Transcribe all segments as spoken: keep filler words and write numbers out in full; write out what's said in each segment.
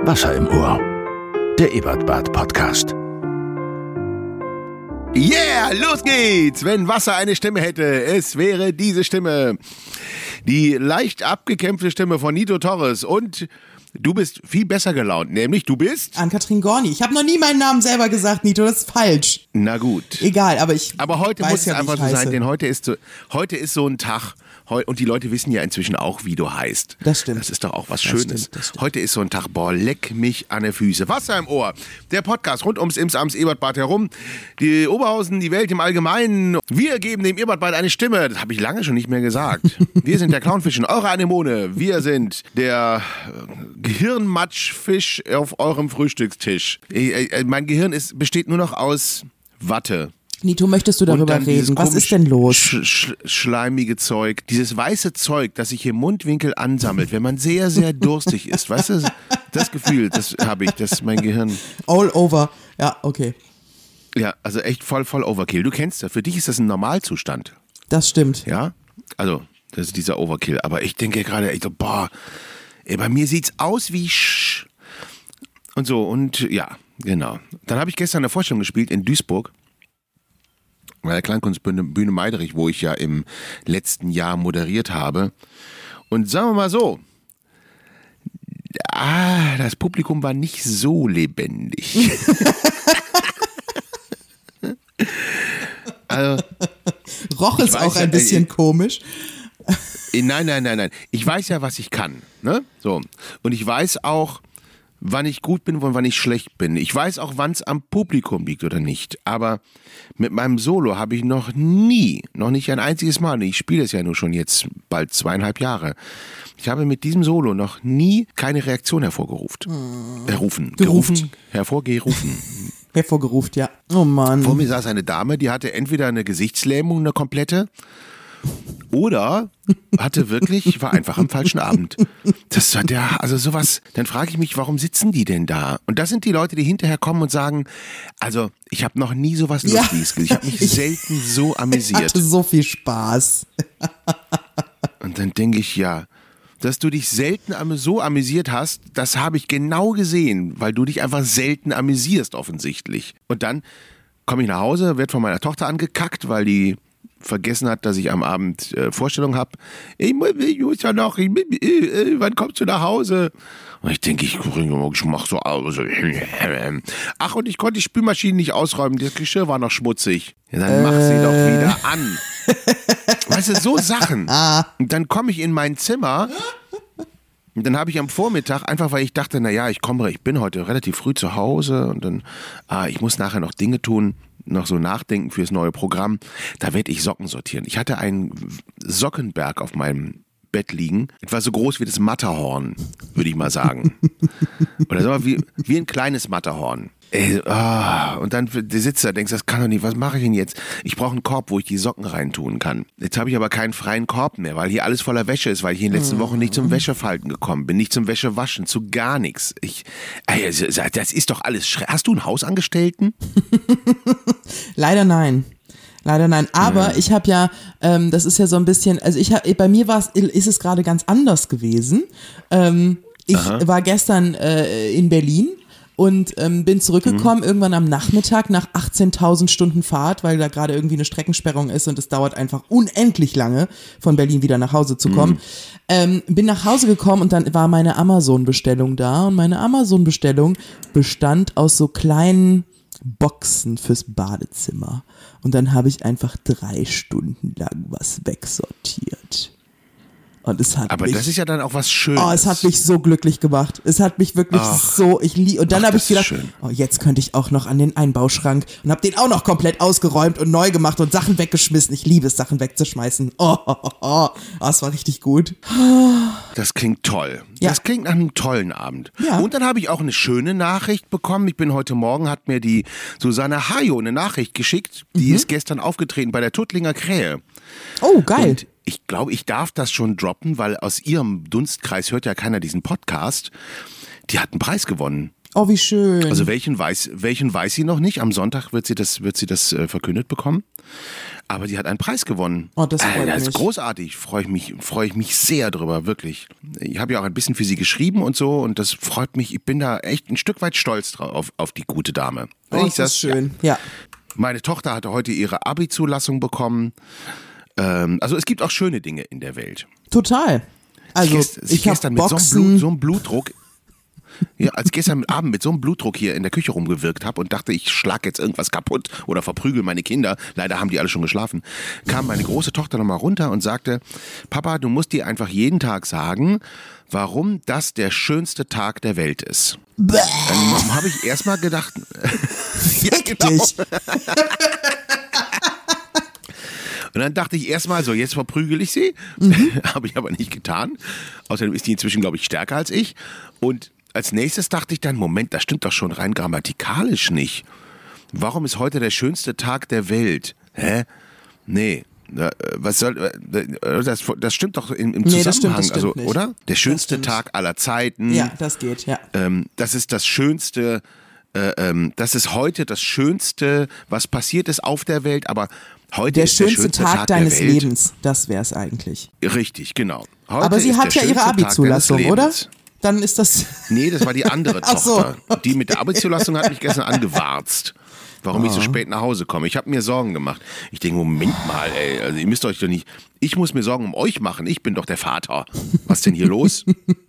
Wasser im Ohr. Der Ebertbad-Podcast. Yeah, los geht's! Wenn Wasser eine Stimme hätte, es wäre diese Stimme. Die leicht abgekämpfte Stimme von Nito Torres. Und du bist viel besser gelaunt, nämlich du bist... Ann-Kathrin Gorni. Ich habe noch nie meinen Namen selber gesagt, Nito, das ist falsch. Na gut. Egal, aber ich Aber heute weiß muss es ja, einfach wie so ich sein, heiße. denn heute ist so, heute ist so ein Tag... Und die Leute wissen ja inzwischen auch, wie du heißt. Das stimmt. Das ist doch auch was Das Schönes. stimmt, das stimmt. Heute ist so ein Tag, boah, leck mich an der Füße. Wasser im Ohr. Der Podcast rund ums Imsams Ebertbad herum. Die Oberhausen, die Welt im Allgemeinen. Wir geben dem Ebertbad eine Stimme. Das habe ich lange schon nicht mehr gesagt. Wir sind der Clownfisch in eurer Anemone. Wir sind der Gehirnmatschfisch auf eurem Frühstückstisch. Äh, äh, mein Gehirn ist, besteht nur noch aus Watte. Nito, möchtest du Und darüber dann dieses reden? Was komisch ist denn los? Sch sch schleimige Zeug, dieses weiße Zeug, das sich im Mundwinkel ansammelt, wenn man sehr, sehr durstig ist. Weißt du, das Gefühl, das habe ich, das ist mein Gehirn. All over. Ja, okay. Ja, also echt voll, voll Overkill. Du kennst das, für dich ist das ein Normalzustand. Das stimmt. Ja, also das ist dieser Overkill. Aber ich denke gerade, ich so, boah, ey, bei mir sieht's aus wie Sch. Und so, und ja, genau. Dann habe ich gestern eine Vorstellung gespielt in Duisburg. Bei der Kleinkunstbühne Bühne Meiderich, wo ich ja im letzten Jahr moderiert habe. Und sagen wir mal so, ah, das Publikum war nicht so lebendig. Also, Roch es weiß auch ja, ein bisschen äh, komisch. nein, nein, nein, nein. Ich weiß ja, was ich kann. Ne? So. Und ich weiß auch, wann ich gut bin und wann ich schlecht bin. Ich weiß auch, wann es am Publikum liegt oder nicht. Aber mit meinem Solo habe ich noch nie, noch nicht ein einziges Mal, ich spiele es ja nur schon jetzt bald zweieinhalb Jahre, ich habe mit diesem Solo noch nie keine Reaktion hervorgerufen. Hm. Errufen. Gerufen. Gerufen. Hervorgerufen. Hervorgerufen, ja. Oh Mann. Vor mir saß eine Dame, die hatte entweder eine Gesichtslähmung, eine komplette, oder hatte wirklich, war einfach am falschen Abend. Das hat ja, also sowas, dann frage ich mich, warum sitzen die denn da? Und das sind die Leute, die hinterher kommen und sagen, also ich habe noch nie sowas Ja. Lustiges gesehen. Ich habe mich selten so Ich amüsiert. hatte so viel Spaß. Und dann denke ich, ja, dass du dich selten am- so amüsiert hast, das habe ich genau gesehen, weil du dich einfach selten amüsierst offensichtlich. Und dann komme ich nach Hause, werde von meiner Tochter angekackt, weil die vergessen hat, dass ich am Abend äh, Vorstellung habe. Ich muss ich muss ja noch, ich, äh, äh, wann kommst du nach Hause? Und ich denke, ich, ich mach so aus. Ach, und ich konnte die Spülmaschine nicht ausräumen, das Geschirr war noch schmutzig. Ja, dann mach sie doch wieder an. Weißt du, so Sachen. Und dann komme ich in mein Zimmer und dann habe ich am Vormittag, einfach weil ich dachte, naja, ich komme, ich bin heute relativ früh zu Hause und dann, ah, ich muss nachher noch Dinge tun, noch so nachdenken fürs neue Programm, da werde ich Socken sortieren. Ich hatte einen Sockenberg auf meinem Bett liegen, etwa so groß wie das Matterhorn, würde ich mal sagen. Oder so wie, wie ein kleines Matterhorn. Ey, ah, und dann du sitzt da, denkst, das kann doch nicht, was mache ich denn jetzt? Ich brauche einen Korb, wo ich die Socken reintun kann. Jetzt habe ich aber keinen freien Korb mehr, weil hier alles voller Wäsche ist, weil ich in den letzten Wochen nicht zum Wäschefalten gekommen bin, nicht zum Wäschewaschen, zu gar nichts. Ich, ey, das ist doch alles schrecklich. Hast du einen Hausangestellten? Leider nein. Leider nein. Aber Ja. ich habe ja, ähm, das ist ja so ein bisschen, also ich habe, bei mir war es, ist es gerade ganz anders gewesen. Ähm, ich Aha. war gestern äh, in Berlin und ähm, bin zurückgekommen Mhm. irgendwann am Nachmittag nach achtzehntausend Stunden Fahrt, weil da gerade irgendwie eine Streckensperrung ist und es dauert einfach unendlich lange, von Berlin wieder nach Hause zu kommen. Mhm. Ähm, bin nach Hause gekommen und dann war meine Amazon-Bestellung da und meine Amazon-Bestellung bestand aus so kleinen Boxen fürs Badezimmer. Und dann habe ich einfach drei Stunden lang was wegsortiert. Und es hat Aber mich, das ist ja dann auch was Schönes. oh, es hat mich so glücklich gemacht. Es hat mich wirklich Ach. so, ich lieb, und dann Ach, habe das ich gedacht, ist schön. oh, jetzt könnte ich auch noch an den Einbauschrank und habe den auch noch komplett ausgeräumt und neu gemacht und Sachen weggeschmissen. Ich liebe es, Sachen wegzuschmeißen. Oh, oh, oh, oh. Oh, es war richtig gut. Das klingt toll. Ja. Das klingt nach einem tollen Abend. Ja. Und dann habe ich auch eine schöne Nachricht bekommen. Ich bin heute Morgen, hat mir die Susanne Hayo eine Nachricht geschickt. Die Mhm. ist gestern aufgetreten bei der Tuttlinger Krähe. Oh, geil. Und ich glaube, ich darf das schon droppen, weil aus ihrem Dunstkreis hört ja keiner diesen Podcast. Die hat einen Preis gewonnen. Oh, wie schön. Also welchen weiß, welchen weiß sie noch nicht. Am Sonntag wird sie das, wird sie das äh, verkündet bekommen. Aber die hat einen Preis gewonnen. Oh, das freut äh, das ist mich. großartig. Freue ich mich, freue ich mich sehr drüber, wirklich. Ich habe ja auch ein bisschen für sie geschrieben und so und das freut mich. Ich bin da echt ein Stück weit stolz drauf, auf, auf die gute Dame. Oh, ich das ist schön, ja. ja. Meine Tochter hatte heute ihre Abi-Zulassung bekommen. Ähm, also es gibt auch schöne Dinge in der Welt. Total. Also sie ich habe gestern mit so einem, Blut, so einem Blutdruck, ja, als ich gestern Abend mit so einem Blutdruck hier in der Küche rumgewirkt habe und dachte, ich schlag jetzt irgendwas kaputt oder verprügel meine Kinder, leider haben die alle schon geschlafen, kam meine große Tochter nochmal runter und sagte, Papa, du musst dir einfach jeden Tag sagen, warum das der schönste Tag der Welt ist. Bäh. Dann habe ich erstmal gedacht, ja, genau. Und dann dachte ich erstmal so, jetzt verprügel ich sie. Mhm. Habe ich aber nicht getan. Außerdem ist die inzwischen, glaube ich, stärker als ich. Und als nächstes dachte ich dann, Moment, das stimmt doch schon rein grammatikalisch nicht. Warum ist heute der schönste Tag der Welt? Hä? Nee. Was soll, das, das stimmt doch im, im nee, Zusammenhang, das stimmt, das stimmt also, nicht. oder? Der schönste Tag aller Zeiten. Ja, das geht, ja. Ähm, das ist das schönste, äh, ähm, das ist heute das Schönste, was passiert ist auf der Welt, aber heute der ist schönste der schönste Tag, Tag deines der Welt. Lebens, das wäre es eigentlich. Richtig, genau. Heute aber sie ist hat der ja ihre schönste Tag Abi-Zulassung, deines oder? Lebens. Dann ist das... Nee, das war die andere Ach so, Tochter. okay. Die mit der Abi-Zulassung hat mich gestern angewarzt, warum oh. ich so spät nach Hause komme. Ich habe mir Sorgen gemacht. Ich denke, Moment mal, ey, also ihr müsst euch doch nicht... Ich muss mir Sorgen um euch machen, ich bin doch der Vater. Was ist denn hier los?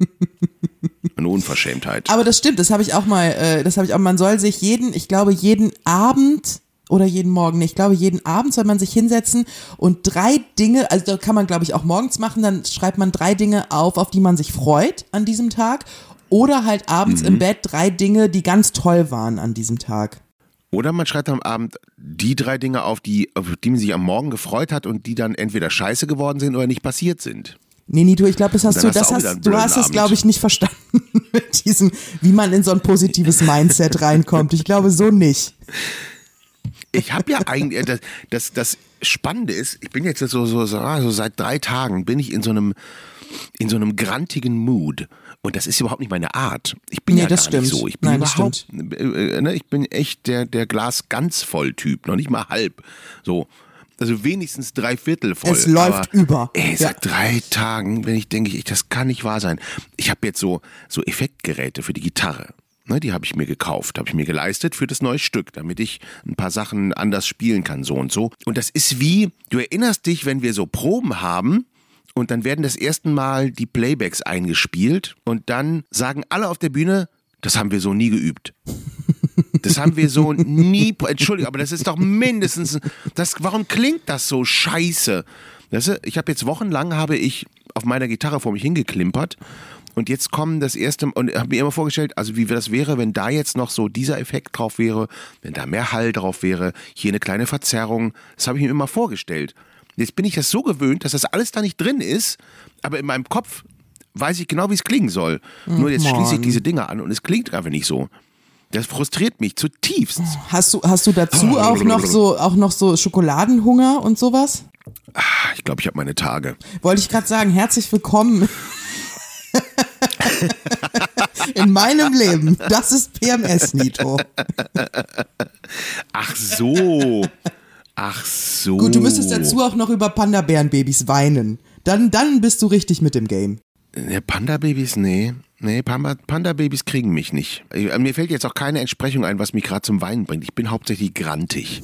Eine Unverschämtheit. Aber das stimmt, das habe ich auch mal, äh, das habe ich auch, man soll sich jeden, ich glaube jeden Abend oder jeden Morgen, ich glaube jeden Abend soll man sich hinsetzen und drei Dinge, also da kann man glaube ich auch morgens machen, dann schreibt man drei Dinge auf, auf die man sich freut an diesem Tag oder halt abends mhm. im Bett drei Dinge, die ganz toll waren an diesem Tag. Oder man schreibt am Abend die drei Dinge auf, die, auf die man sich am Morgen gefreut hat und die dann entweder scheiße geworden sind oder nicht passiert sind. Nee, Nito, ich glaube, das hast du, hast das du, hast, du hast es, glaube ich, nicht verstanden mit diesem, wie man in so ein positives Mindset reinkommt. Ich glaube so nicht. Ich habe ja eigentlich, das, das, das Spannende ist, ich bin jetzt so, so, so, so seit drei Tagen bin ich in so einem, in so einem grantigen Mood. Und das ist überhaupt nicht meine Art. Ich bin nee, ja das gar stimmt. nicht so. Ich bin Nein, überhaupt, äh, ne, ich bin echt der, der Glas ganz voll Typ, noch nicht mal halb. So. Also wenigstens drei Viertel voll. Es läuft aber, über. Ey, seit ja. drei Tagen, wenn ich denke, ich, das kann nicht wahr sein. Ich habe jetzt so, so Effektgeräte für die Gitarre. Ne, die habe ich mir gekauft, habe ich mir geleistet für das neue Stück, damit ich ein paar Sachen anders spielen kann, so und so. Und das ist wie, du erinnerst dich, wenn wir so Proben haben und dann werden das erste Mal die Playbacks eingespielt und dann sagen alle auf der Bühne, das haben wir so nie geübt. Das haben wir so nie, Entschuldigung, aber das ist doch mindestens, das, warum klingt das so scheiße? Weißt du, ich habe jetzt wochenlang, habe ich auf meiner Gitarre vor mich hingeklimpert und jetzt kommen das erste, und habe mir immer vorgestellt, also wie das wäre, wenn da jetzt noch so dieser Effekt drauf wäre, wenn da mehr Hall drauf wäre, hier eine kleine Verzerrung, das habe ich mir immer vorgestellt. Jetzt bin ich das so gewöhnt, dass das alles da nicht drin ist, aber in meinem Kopf weiß ich genau, wie es klingen soll. Mhm, Nur jetzt Mann. schließe ich diese Dinge an und es klingt einfach nicht so. Das frustriert mich zutiefst. Hast du, hast du dazu auch noch so, auch noch so Schokoladenhunger und sowas? Ah, ich glaube, ich habe meine Tage. Wollte ich gerade sagen, herzlich willkommen in meinem Leben. Das ist P M S, Nito. Ach so. Ach so. Gut, du müsstest dazu auch noch über Panda-Bären-Babys weinen. Dann, dann bist du richtig mit dem Game. Ja, Panda-Babys, nee. Nee, Panda-Babys kriegen mich nicht. Mir fällt jetzt auch keine Entsprechung ein, was mich gerade zum Weinen bringt. Ich bin hauptsächlich grantig.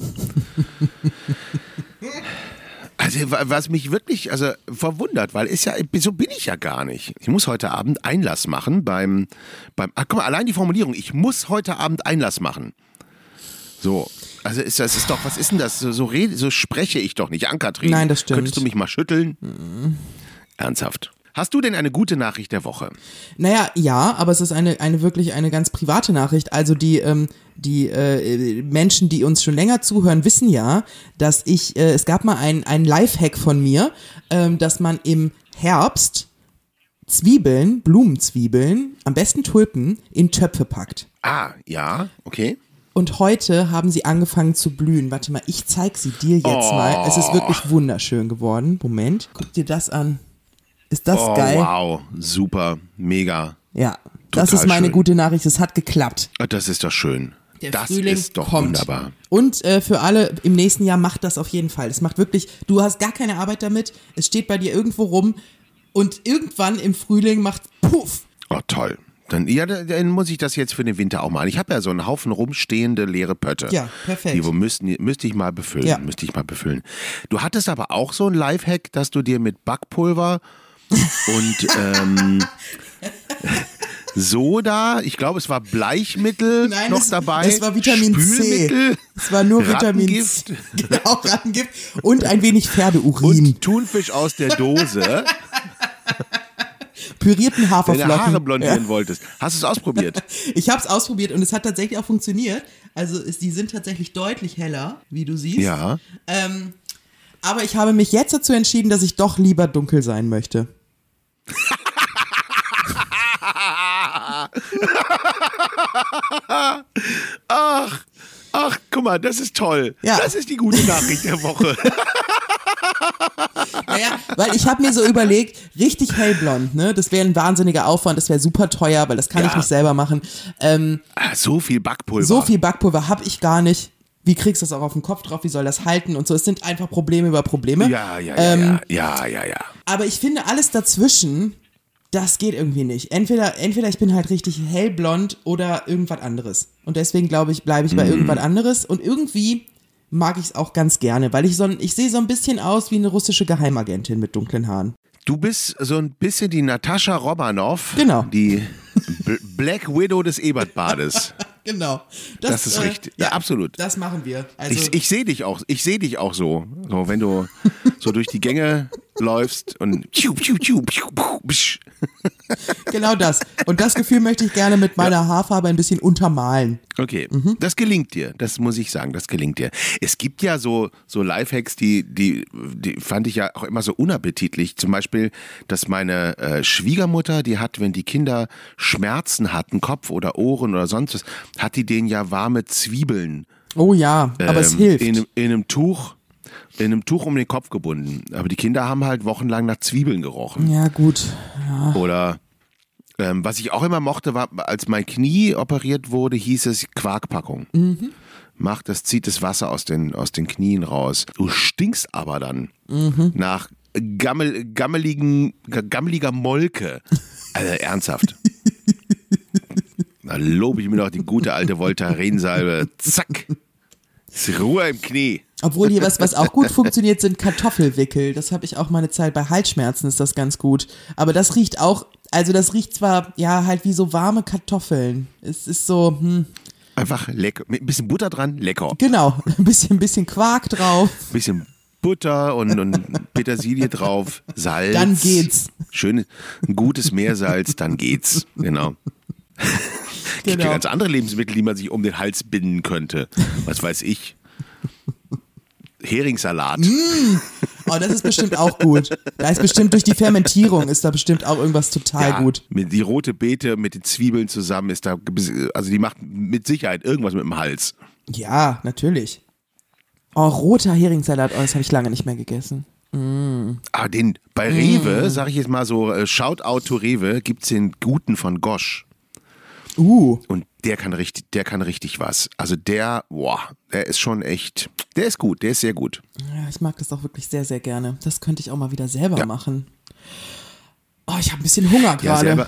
Also was mich wirklich also verwundert, weil ist ja, so bin ich ja gar nicht. Ich muss heute Abend Einlass machen beim, beim ach, guck mal, allein die Formulierung, ich muss heute Abend Einlass machen. So, also ist das ist doch, was ist denn das? So, so, rede, so spreche ich doch nicht, Ann-Kathrin. Nein, das stimmt. Könntest du mich mal schütteln? Mhm. Ernsthaft. Hast du denn eine gute Nachricht der Woche? Naja, ja, aber es ist eine, eine wirklich eine ganz private Nachricht. Also die, ähm, die äh, Menschen, die uns schon länger zuhören, wissen ja, dass ich, äh, es gab mal ein, ein Lifehack von mir, ähm, dass man im Herbst Zwiebeln, Blumenzwiebeln, am besten Tulpen, in Töpfe packt. Ah, ja, okay. Und heute haben sie angefangen zu blühen. Warte mal, ich zeig sie dir jetzt oh. mal. Es ist wirklich wunderschön geworden. Moment, guck dir das an. Ist das oh, geil? Wow, super, mega. Ja, das Total ist meine schön. gute Nachricht. Es hat geklappt. Das ist doch schön. Der das Frühling ist doch kommt. wunderbar. Und äh, für alle im nächsten Jahr macht das auf jeden Fall. Es macht wirklich, du hast gar keine Arbeit damit, es steht bei dir irgendwo rum und irgendwann im Frühling macht Puff. Oh, toll. Dann, ja, dann muss ich das jetzt für den Winter auch machen. Ich habe ja so einen Haufen rumstehende leere Pötte. Ja, perfekt. Die wo müssten, müsste ich mal befüllen. Ja. Müsste ich mal befüllen. Du hattest aber auch so ein Lifehack, dass du dir mit Backpulver und ähm, Soda, ich glaube, es war Bleichmittel Nein, noch es, dabei. es war Vitamin Spülmittel, C. Es war nur Vitamin Rattengift. C. Genau, Rattengift. Und ein wenig Pferdeurin. Und Thunfisch aus der Dose. Pürierten Haferflocken. Deine Haare blondieren Ja. wolltest. Hast du es ausprobiert? Ich habe es ausprobiert und es hat tatsächlich auch funktioniert. Also es, die sind tatsächlich deutlich heller, wie du siehst. Ja. Ähm, aber ich habe mich jetzt dazu entschieden, dass ich doch lieber dunkel sein möchte. Ach, ach, guck mal, das ist toll. Ja. Das ist die gute Nachricht der Woche. Naja, weil ich habe mir so überlegt, richtig hellblond, ne? Das wäre ein wahnsinniger Aufwand, das wäre super teuer, weil das kann Ja. ich nicht selber machen. Ähm, Ah, so viel Backpulver. so viel Backpulver habe ich gar nicht. Wie kriegst du das auch auf den Kopf drauf? Wie soll das halten? Und so, es sind einfach Probleme über Probleme. Ja, ja, ja, Ähm, ja, ja, ja, ja. Aber ich finde, alles dazwischen, das geht irgendwie nicht. Entweder, entweder ich bin halt richtig hellblond oder irgendwas anderes. Und deswegen glaube ich, bleibe ich bei irgendwas anderes. Und irgendwie mag ich es auch ganz gerne, weil ich so ein, ich sehe so ein bisschen aus wie eine russische Geheimagentin mit dunklen Haaren. Du bist so ein bisschen die Natascha Romanoff. Genau. Die B- Black Widow des Ebertbades. Genau. Das ist richtig. Ja, absolut. Das machen wir. Also, Ich, ich sehe dich auch, ich sehe dich auch so, so wenn du so durch die Gänge läufst und tschiu, tschiu, tschiu, tschiu, psch. genau das. Und das Gefühl möchte ich gerne mit meiner Haarfarbe ein bisschen untermalen. Okay, Mhm. das gelingt dir, das muss ich sagen, das gelingt dir. Es gibt ja so, so Lifehacks, die, die, die fand ich ja auch immer so unappetitlich. Zum Beispiel, dass meine äh, Schwiegermutter, die hat, wenn die Kinder Schmerzen hatten, Kopf oder Ohren oder sonst was, hat die denen ja warme Zwiebeln Oh ja, aber es ähm, hilft. In, einem- in einem Tuch, in einem Tuch um den Kopf gebunden. Aber die Kinder haben halt wochenlang nach Zwiebeln gerochen. Ja, gut. Oder ähm, was ich auch immer mochte, war, als mein Knie operiert wurde, hieß es Quarkpackung. Mhm. Macht das, zieht das Wasser aus den, aus den Knien raus. Du stinkst aber dann Mhm. nach gammel, gammeligen, gammeliger Molke. Also ernsthaft. Da lobe ich mir noch die gute alte Voltaren-Salbe. Zack. Ist Ruhe im Knie. Obwohl hier was, was auch gut funktioniert, sind Kartoffelwickel. Das habe ich auch mal eine Zeit bei Halsschmerzen, ist das ganz gut. Aber das riecht auch, also das riecht zwar, ja, halt wie so warme Kartoffeln. Es ist so, hm, Einfach lecker. Mit ein bisschen Butter dran, lecker. genau, ein bisschen, ein bisschen Quark drauf. Ein bisschen Butter und, und Petersilie drauf, Salz. Dann geht's. Schön, ein gutes Meersalz, dann geht's. Genau. Es gibt ja Genau. ganz andere Lebensmittel, die man sich um den Hals binden könnte. Was weiß ich. Heringssalat. Oh, das ist bestimmt auch gut. Da ist bestimmt durch die Fermentierung ist da bestimmt auch irgendwas total Ja, gut. mit die rote Beete mit den Zwiebeln zusammen ist da, also die macht mit Sicherheit irgendwas mit dem Hals. Ja, natürlich. Oh, roter Heringssalat, oh, das habe ich lange nicht mehr gegessen. Ah, den, bei Rewe, sag ich jetzt mal so, äh, Shoutout to Rewe, gibt's den guten von Gosch. Uh, Und der kann richtig, der kann richtig was. Also der, boah, der ist schon echt, der ist gut, der ist sehr gut. ja, ich mag das auch wirklich sehr, sehr gerne. Das könnte ich auch mal wieder selber Ja. machen. Oh, ich habe ein bisschen Hunger Ja, gerade. selber.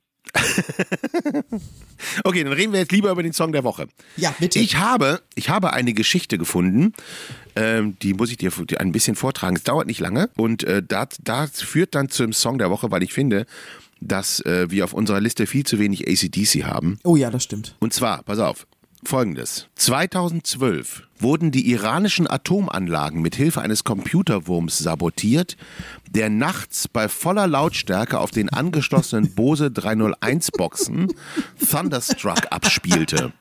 Okay, dann reden wir jetzt lieber über den Song der Woche. Ja, bitte. Ich habe, ich habe eine Geschichte gefunden, ähm, die muss ich dir ein bisschen vortragen. Es dauert nicht lange und äh, das, das führt dann zum Song der Woche, weil ich finde, dass äh, wir auf unserer Liste viel zu wenig A C D C haben. Oh ja, das stimmt. Und zwar, pass auf, folgendes. zweitausendzwölf wurden die iranischen Atomanlagen mit Hilfe eines Computerwurms sabotiert, der nachts bei voller Lautstärke auf den angeschlossenen Bose dreihunderteins Boxen Thunderstruck abspielte.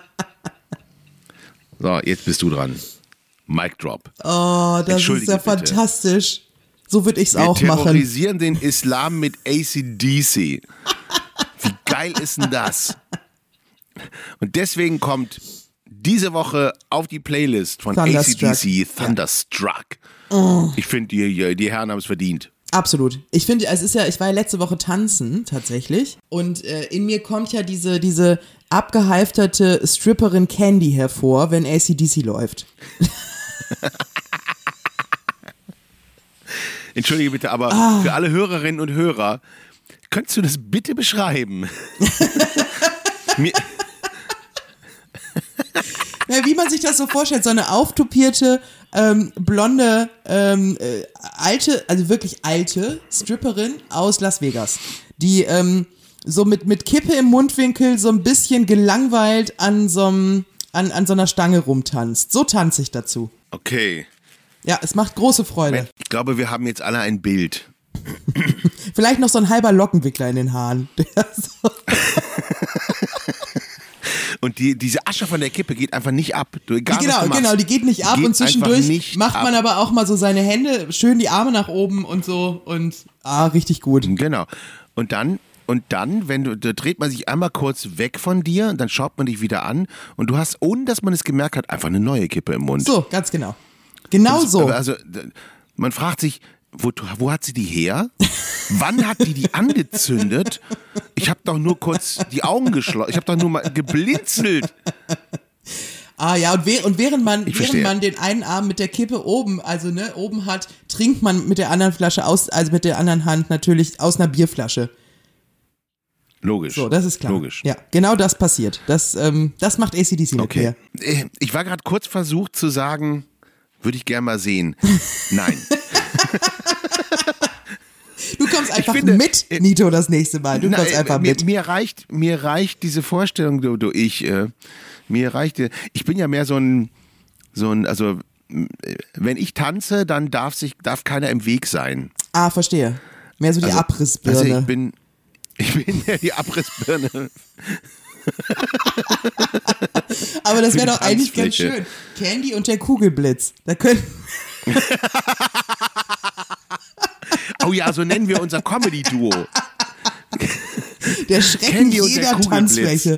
So, jetzt bist du dran. Mic drop. Oh, das ist Entschuldige ja bitte. fantastisch. So würde ich es Wir auch machen. terrorisieren den Islam mit A C D C. Wie geil ist denn das? Und deswegen kommt diese Woche auf die Playlist von A C D C Thunderstruck. Thunderstruck. Ich finde, die, die Herren haben es verdient. Absolut. Ich finde, es ist ja, ich war ja letzte Woche tanzen, tatsächlich. Und äh, in mir kommt ja diese, diese abgehalfterte Stripperin Candy hervor, wenn A C D C läuft. Entschuldige bitte, aber ah. für alle Hörerinnen und Hörer, könntest du das bitte beschreiben? Mir Ja, wie man sich das so vorstellt, so eine auftupierte, ähm, blonde, ähm, äh, alte, also wirklich alte Stripperin aus Las Vegas, die ähm, so mit, mit Kippe im Mundwinkel so ein bisschen gelangweilt an so, einem, an, an so einer Stange rumtanzt. So tanze ich dazu. Okay. Ja, es macht große Freude. Ich glaube, wir haben jetzt alle ein Bild. Vielleicht noch so ein halber Lockenwickler in den Haaren. Der so Und die, diese Asche von der Kippe geht einfach nicht ab. Du, egal, genau, was du genau, machst, die geht nicht ab geht und zwischendurch nicht macht man ab. aber auch mal so seine Hände, schön die Arme nach oben und so und ah, richtig gut. Genau. Und dann, und dann, wenn du, da dreht man sich einmal kurz weg von dir und dann schaut man dich wieder an und du hast, ohne dass man es gemerkt hat, einfach eine neue Kippe im Mund. So, ganz genau. Genau das, so. Also, man fragt sich, wo, wo hat sie die her? Wann hat die die angezündet? Ich habe doch nur kurz die Augen geschlossen. Ich habe doch nur mal geblinzelt. Ah ja, und, wäh- und während man Ich während verstehe. man den einen Arm mit der Kippe oben, also ne, oben hat, trinkt man mit der anderen Flasche aus, also mit der anderen Hand natürlich aus einer Bierflasche. Logisch. So, das ist klar. Logisch. Ja, genau das passiert. Das, ähm, das macht A C D C mit Okay. mir. Äh, Ich war gerade kurz versucht zu sagen, würde ich gerne mal sehen. Nein. Du kommst einfach finde, mit, äh, Nito, das nächste Mal. Du Na, kommst einfach mir, mit. Mir reicht, mir reicht diese Vorstellung, du, du ich, äh, mir reicht, äh, ich bin ja mehr so ein, so ein, also, äh, wenn ich tanze, dann darf sich, darf keiner im Weg sein. Ah, verstehe. Mehr so die Also, Abrissbirne. Also ich bin, ich bin ja die Abrissbirne. Aber das für wäre die doch eigentlich ganz Tanzfläche. schön. Candy und der Kugelblitz. Da können. Oh ja, so nennen wir unser Comedy-Duo. Der Schrecken Candy und der jeder Kugelblitz. Tanzfläche.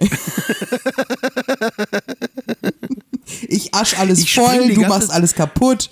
Ich asch alles Ich spring voll, die du ganze- machst alles kaputt.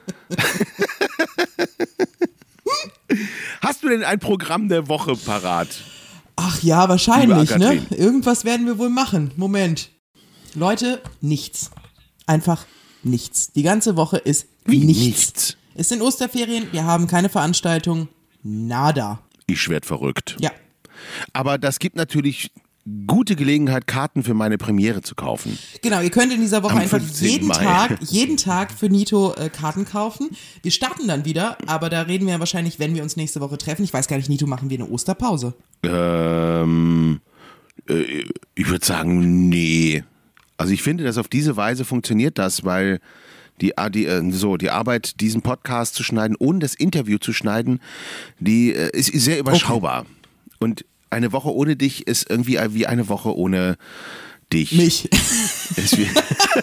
Hast du denn ein Programm der Woche parat? Ach ja, wahrscheinlich, Liebe ne? Ann-Kathrin. Irgendwas werden wir wohl machen. Moment. Leute, nichts. Einfach nichts. Die ganze Woche ist Wie nichts. nichts? Es sind Osterferien, wir haben keine Veranstaltung. Nada. Ich werd verrückt. Ja. Aber das gibt natürlich gute Gelegenheit, Karten für meine Premiere zu kaufen. Genau, ihr könnt in dieser Woche Am einfach fünfzehnten jeden Mai. Tag, jeden Tag für Nito äh, Karten kaufen. Wir starten dann wieder, aber da reden wir ja wahrscheinlich, wenn wir uns nächste Woche treffen. Ich weiß gar nicht, Nito, machen wir eine Osterpause? Ähm, äh, ich würde sagen, nee. Also ich finde, dass auf diese Weise funktioniert das, weil die, die, äh, so, die Arbeit, diesen Podcast zu schneiden, ohne das Interview zu schneiden, die äh, ist sehr überschaubar. Und eine Woche ohne dich ist irgendwie wie eine Woche ohne dich. Mich. Ist wie,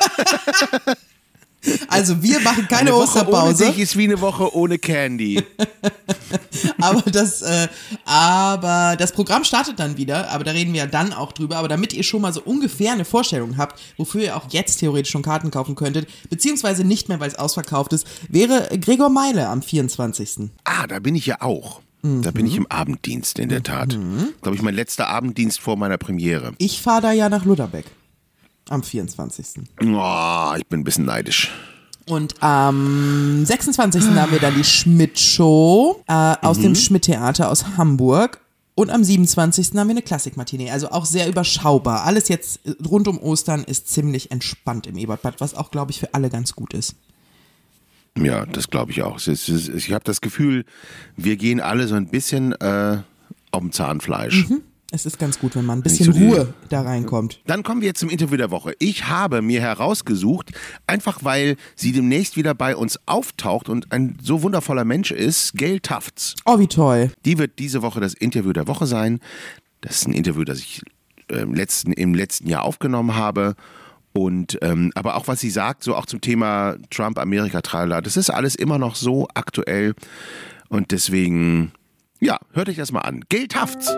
Also wir machen keine eine Woche ohne Osterpause. dich ist wie eine Woche ohne Candy. Aber das, äh, aber das Programm startet dann wieder, aber da reden wir ja dann auch drüber. Aber damit ihr schon mal so ungefähr eine Vorstellung habt, wofür ihr auch jetzt theoretisch schon Karten kaufen könntet, beziehungsweise nicht mehr, weil es ausverkauft ist, wäre Gregor Meile am vierundzwanzigsten Ah, da bin ich ja auch. Da bin ich im Abenddienst, in der Tat. Glaube ich, mein letzter Abenddienst vor meiner Premiere. Ich fahre da ja nach Ludderbeck am vierundzwanzigsten Oh, ich bin ein bisschen neidisch. Und am sechsundzwanzigsten haben wir dann die Schmidt-Show äh, aus Mhm. dem Schmidt-Theater aus Hamburg. Und am siebenundzwanzigsten haben wir eine Klassikmatinee. Also auch sehr überschaubar. Alles jetzt rund um Ostern ist ziemlich entspannt im Ebertbad, was auch, glaube ich, für alle ganz gut ist. Ja, das glaube ich auch. Es ist, es ist, ich habe das Gefühl, wir gehen alle so ein bisschen äh, auf dem Zahnfleisch. Es ist ganz gut, wenn man ein bisschen so die- Ruhe da reinkommt. Dann kommen wir jetzt zum Interview der Woche. Ich habe mir herausgesucht, einfach weil sie demnächst wieder bei uns auftaucht und ein so wundervoller Mensch ist, Gail Tufts. Oh, wie toll. Die wird diese Woche das Interview der Woche sein. Das ist ein Interview, das ich äh, im, letzten, im letzten Jahr aufgenommen habe. Und ähm, aber auch was sie sagt, so auch zum Thema Trump, Amerika, tralala, das ist alles immer noch so aktuell. Und deswegen, ja, hört euch das mal an. Gail Tufts.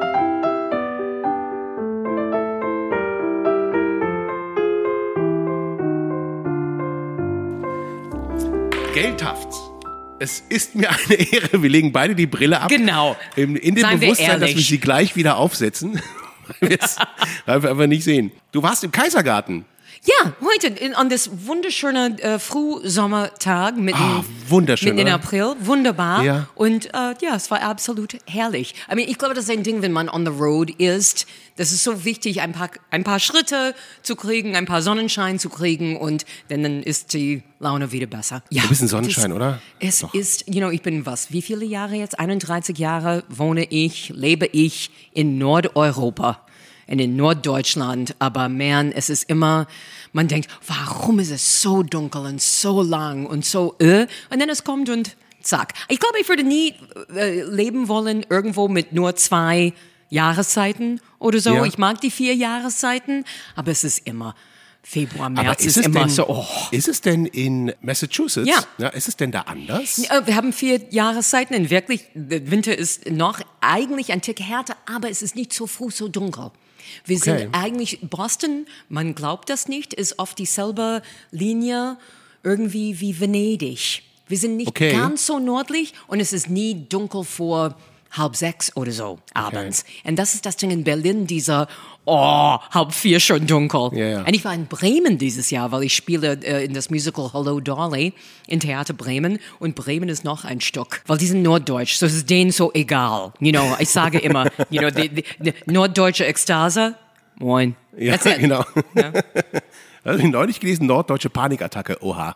Gail Tufts. Es ist mir eine Ehre. Wir legen beide die Brille ab. Genau. In, in dem Seien wir Bewusstsein, dass ehrlich. wir sie gleich wieder aufsetzen. weil wir es weil wir einfach nicht sehen. Du warst im Kaisergarten. Ja, heute in, an das wunderschöne äh, Frühsommertag mitten, Ah, wunderschön, mitten in oder? April. Wunderbar. Ja. Und äh, ja, es war absolut herrlich. I mean, ich glaube, das ist ein Ding, wenn man on the road ist. Das ist so wichtig, ein paar, ein paar Schritte zu kriegen, ein paar Sonnenschein zu kriegen und dann ist die Laune wieder besser. Ja, Du bist ein Sonnenschein, das, oder? Es Doch. ist, you know, ich bin was, wie viele Jahre jetzt? einunddreißig Jahre wohne ich, lebe ich in Nordeuropa. In Norddeutschland, aber man, es ist immer, man denkt, warum ist es so dunkel und so lang und so, äh? Und dann es kommt und zack. Ich glaube, ich würde nie äh, leben wollen irgendwo mit nur zwei Jahreszeiten oder so. Ja. Ich mag die vier Jahreszeiten, aber es ist immer Februar, Aber März ist ist, es, immer denn, so, oh. ist es denn in Massachusetts? Ja. Ist es denn da anders? Äh, Wir haben vier Jahreszeiten und wirklich, der Winter ist noch eigentlich ein Tick härter, aber es ist nicht so früh so dunkel. Wir Okay. sind eigentlich, Boston, man glaubt das nicht, ist auf dieselbe Linie irgendwie wie Venedig. Wir sind nicht Okay. ganz so nördlich und es ist nie dunkel vor halb sechs oder so abends. Und das ist das Ding in Berlin, dieser, oh, halb vier schon dunkel. Ja, ja. Und ich war in Bremen dieses Jahr, weil ich spiele äh, in das Musical Hello Dolly in Theater Bremen und Bremen ist noch ein Stück, weil die sind norddeutsch, so ist es denen so egal. You know, ich sage immer, you know, die, die, die norddeutsche Ekstase, moin. Ja, That's it. genau. Also ich neulich gelesen, norddeutsche Panikattacke, oha.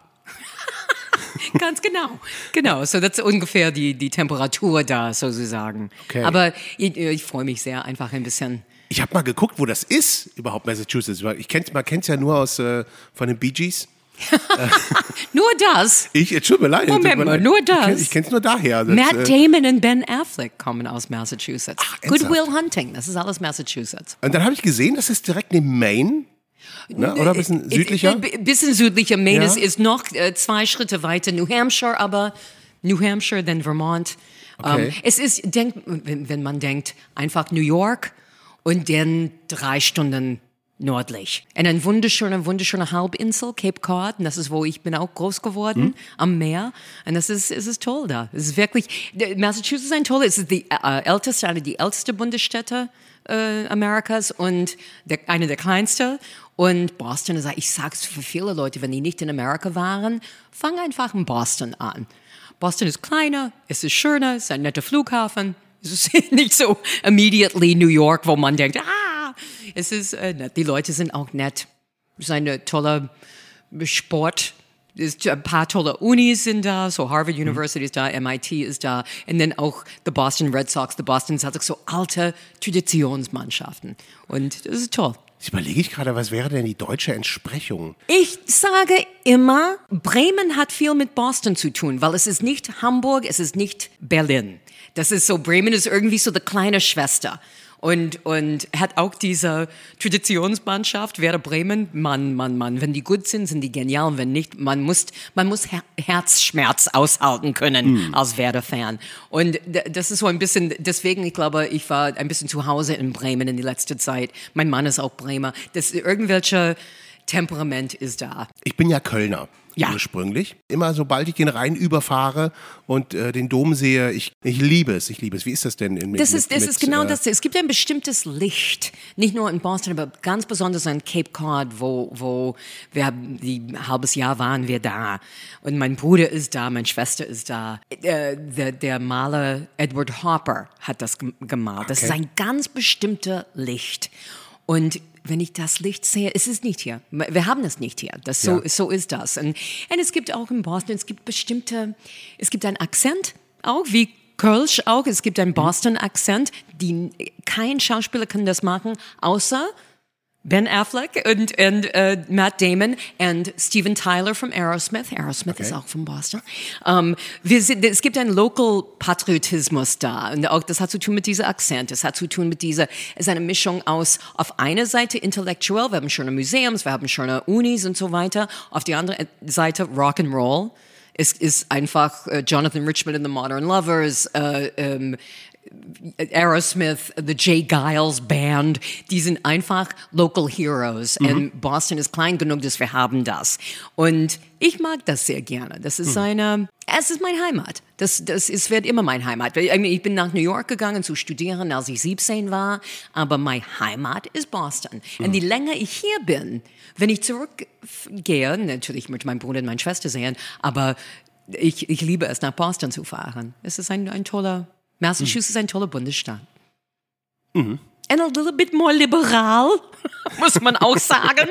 Ganz genau, genau. So das ist ungefähr die, die Temperatur da, sozusagen. Okay. Aber ich, ich freue mich sehr, einfach ein bisschen. Ich habe mal geguckt, wo das ist, überhaupt Massachusetts. Weil Ich kenn's, man kennt es ja nur aus äh, von den Bee Gees. Nur das. Ich, es tut mir leid. Moment tut mir mal, leid. nur das? Ich, kenn, ich kenn's nur daher. Das, Matt äh, Damon und Ben Affleck kommen aus Massachusetts. Ach, ernsthaft? Good Will Hunting, das ist alles Massachusetts. Und dann habe ich gesehen, das ist direkt neben Maine. Ne? Oder ein bisschen südlicher? Ein bisschen südlicher. Maine Ja. ist, ist noch äh, zwei Schritte weiter. New Hampshire, aber New Hampshire, dann Vermont. Okay. Ähm, es ist, denk, wenn, wenn man denkt, einfach New York und dann drei Stunden nördlich. Und eine wunderschöne, wunderschöne Halbinsel, Cape Cod. Und das ist, wo ich bin auch groß geworden, Hm. am Meer. Und das ist, es ist toll da. Es ist wirklich, Massachusetts ist ein toller, es ist die äh, älteste, eine die älteste Bundesstädte äh, Amerikas und der, eine der kleinsten. Und Boston ist, ich sag's für viele Leute, wenn die nicht in Amerika waren, fang einfach in Boston an. Boston ist kleiner, es ist schöner, es ist ein netter Flughafen. Es ist nicht so immediately New York, wo man denkt, ah, es ist äh, nett. Die Leute sind auch nett. Es ist eine tolle Sport. Es ist ein paar tolle Unis sind da, so Harvard University ist da, M I T ist da, und dann auch die Boston Red Sox, die Boston Celtics, so alte Traditionsmannschaften. Und das ist toll. Jetzt überlege ich gerade, was wäre denn die deutsche Entsprechung? Ich sage immer, Bremen hat viel mit Boston zu tun, weil es ist nicht Hamburg, es ist nicht Berlin. Das ist so, Bremen ist irgendwie so die kleine Schwester. Und, und hat auch diese Traditionsmannschaft, Werder Bremen, Mann, Mann, Mann. Wenn die gut sind, sind die genial. Und wenn nicht, man muss, man muss Her- Herzschmerz aushalten können als Werder-Fan. Und d- das ist so ein bisschen, deswegen, ich glaube, ich war ein bisschen zu Hause in Bremen in die letzte Zeit. Mein Mann ist auch Bremer. Das, irgendwelche Temperament ist da. Ich bin ja Kölner. Ja. Ursprünglich. Immer sobald ich den Rhein überfahre und äh, den Dom sehe, ich, ich liebe es, ich liebe es. Wie ist das denn? In, mit, Das ist, das mit, ist genau äh, das. Es gibt ein bestimmtes Licht, nicht nur in Boston, aber ganz besonders an Cape Cod, wo, wo wir haben, die ein halbes Jahr waren wir da. Und mein Bruder ist da, meine Schwester ist da. Äh, der, der Maler Edward Hopper hat das gem- gemalt. Das Okay. ist ein ganz bestimmter Licht. Und wenn ich das Licht sehe, es ist nicht hier. Wir haben es nicht hier. Das so, Ja. so ist das. Und, und es gibt auch in Boston, es gibt bestimmte, es gibt einen Akzent auch, wie Kölsch auch. Es gibt einen Boston-Akzent, die kein Schauspieler kann das machen, außer Ben Affleck und, und uh, Matt Damon und Steven Tyler von Aerosmith. Aerosmith Okay. ist auch von Boston. Um, wir sind, es gibt einen Local-Patriotismus da. Und auch das hat zu tun mit diesem Akzent. Es hat zu tun mit dieser, es ist eine Mischung aus, auf einer Seite intellektuell, wir haben schöne Museums, wir haben schöne Unis und so weiter. Auf die andere Seite Rock'n'Roll. Es ist einfach uh, Jonathan Richman and the Modern Lovers, uh, um, Aerosmith, the Jay Giles Band, die sind einfach Local Heroes. Mhm. Und Boston ist klein genug, dass wir haben das. Und ich mag das sehr gerne. Das ist eine, es ist meine Heimat. Das, das ist, wird immer meine Heimat. Ich, ich bin nach New York gegangen zu studieren, als ich siebzehn war, aber meine Heimat ist Boston. Und je länger ich hier bin, wenn ich zurückgehe, natürlich mit meinem Bruder und meiner Schwester sehen, aber ich, ich liebe es, nach Boston zu fahren. Es ist ein, ein toller, Massachusetts ist ein toller Bundesstaat. Mhm. And a little bit more liberal, muss man auch sagen.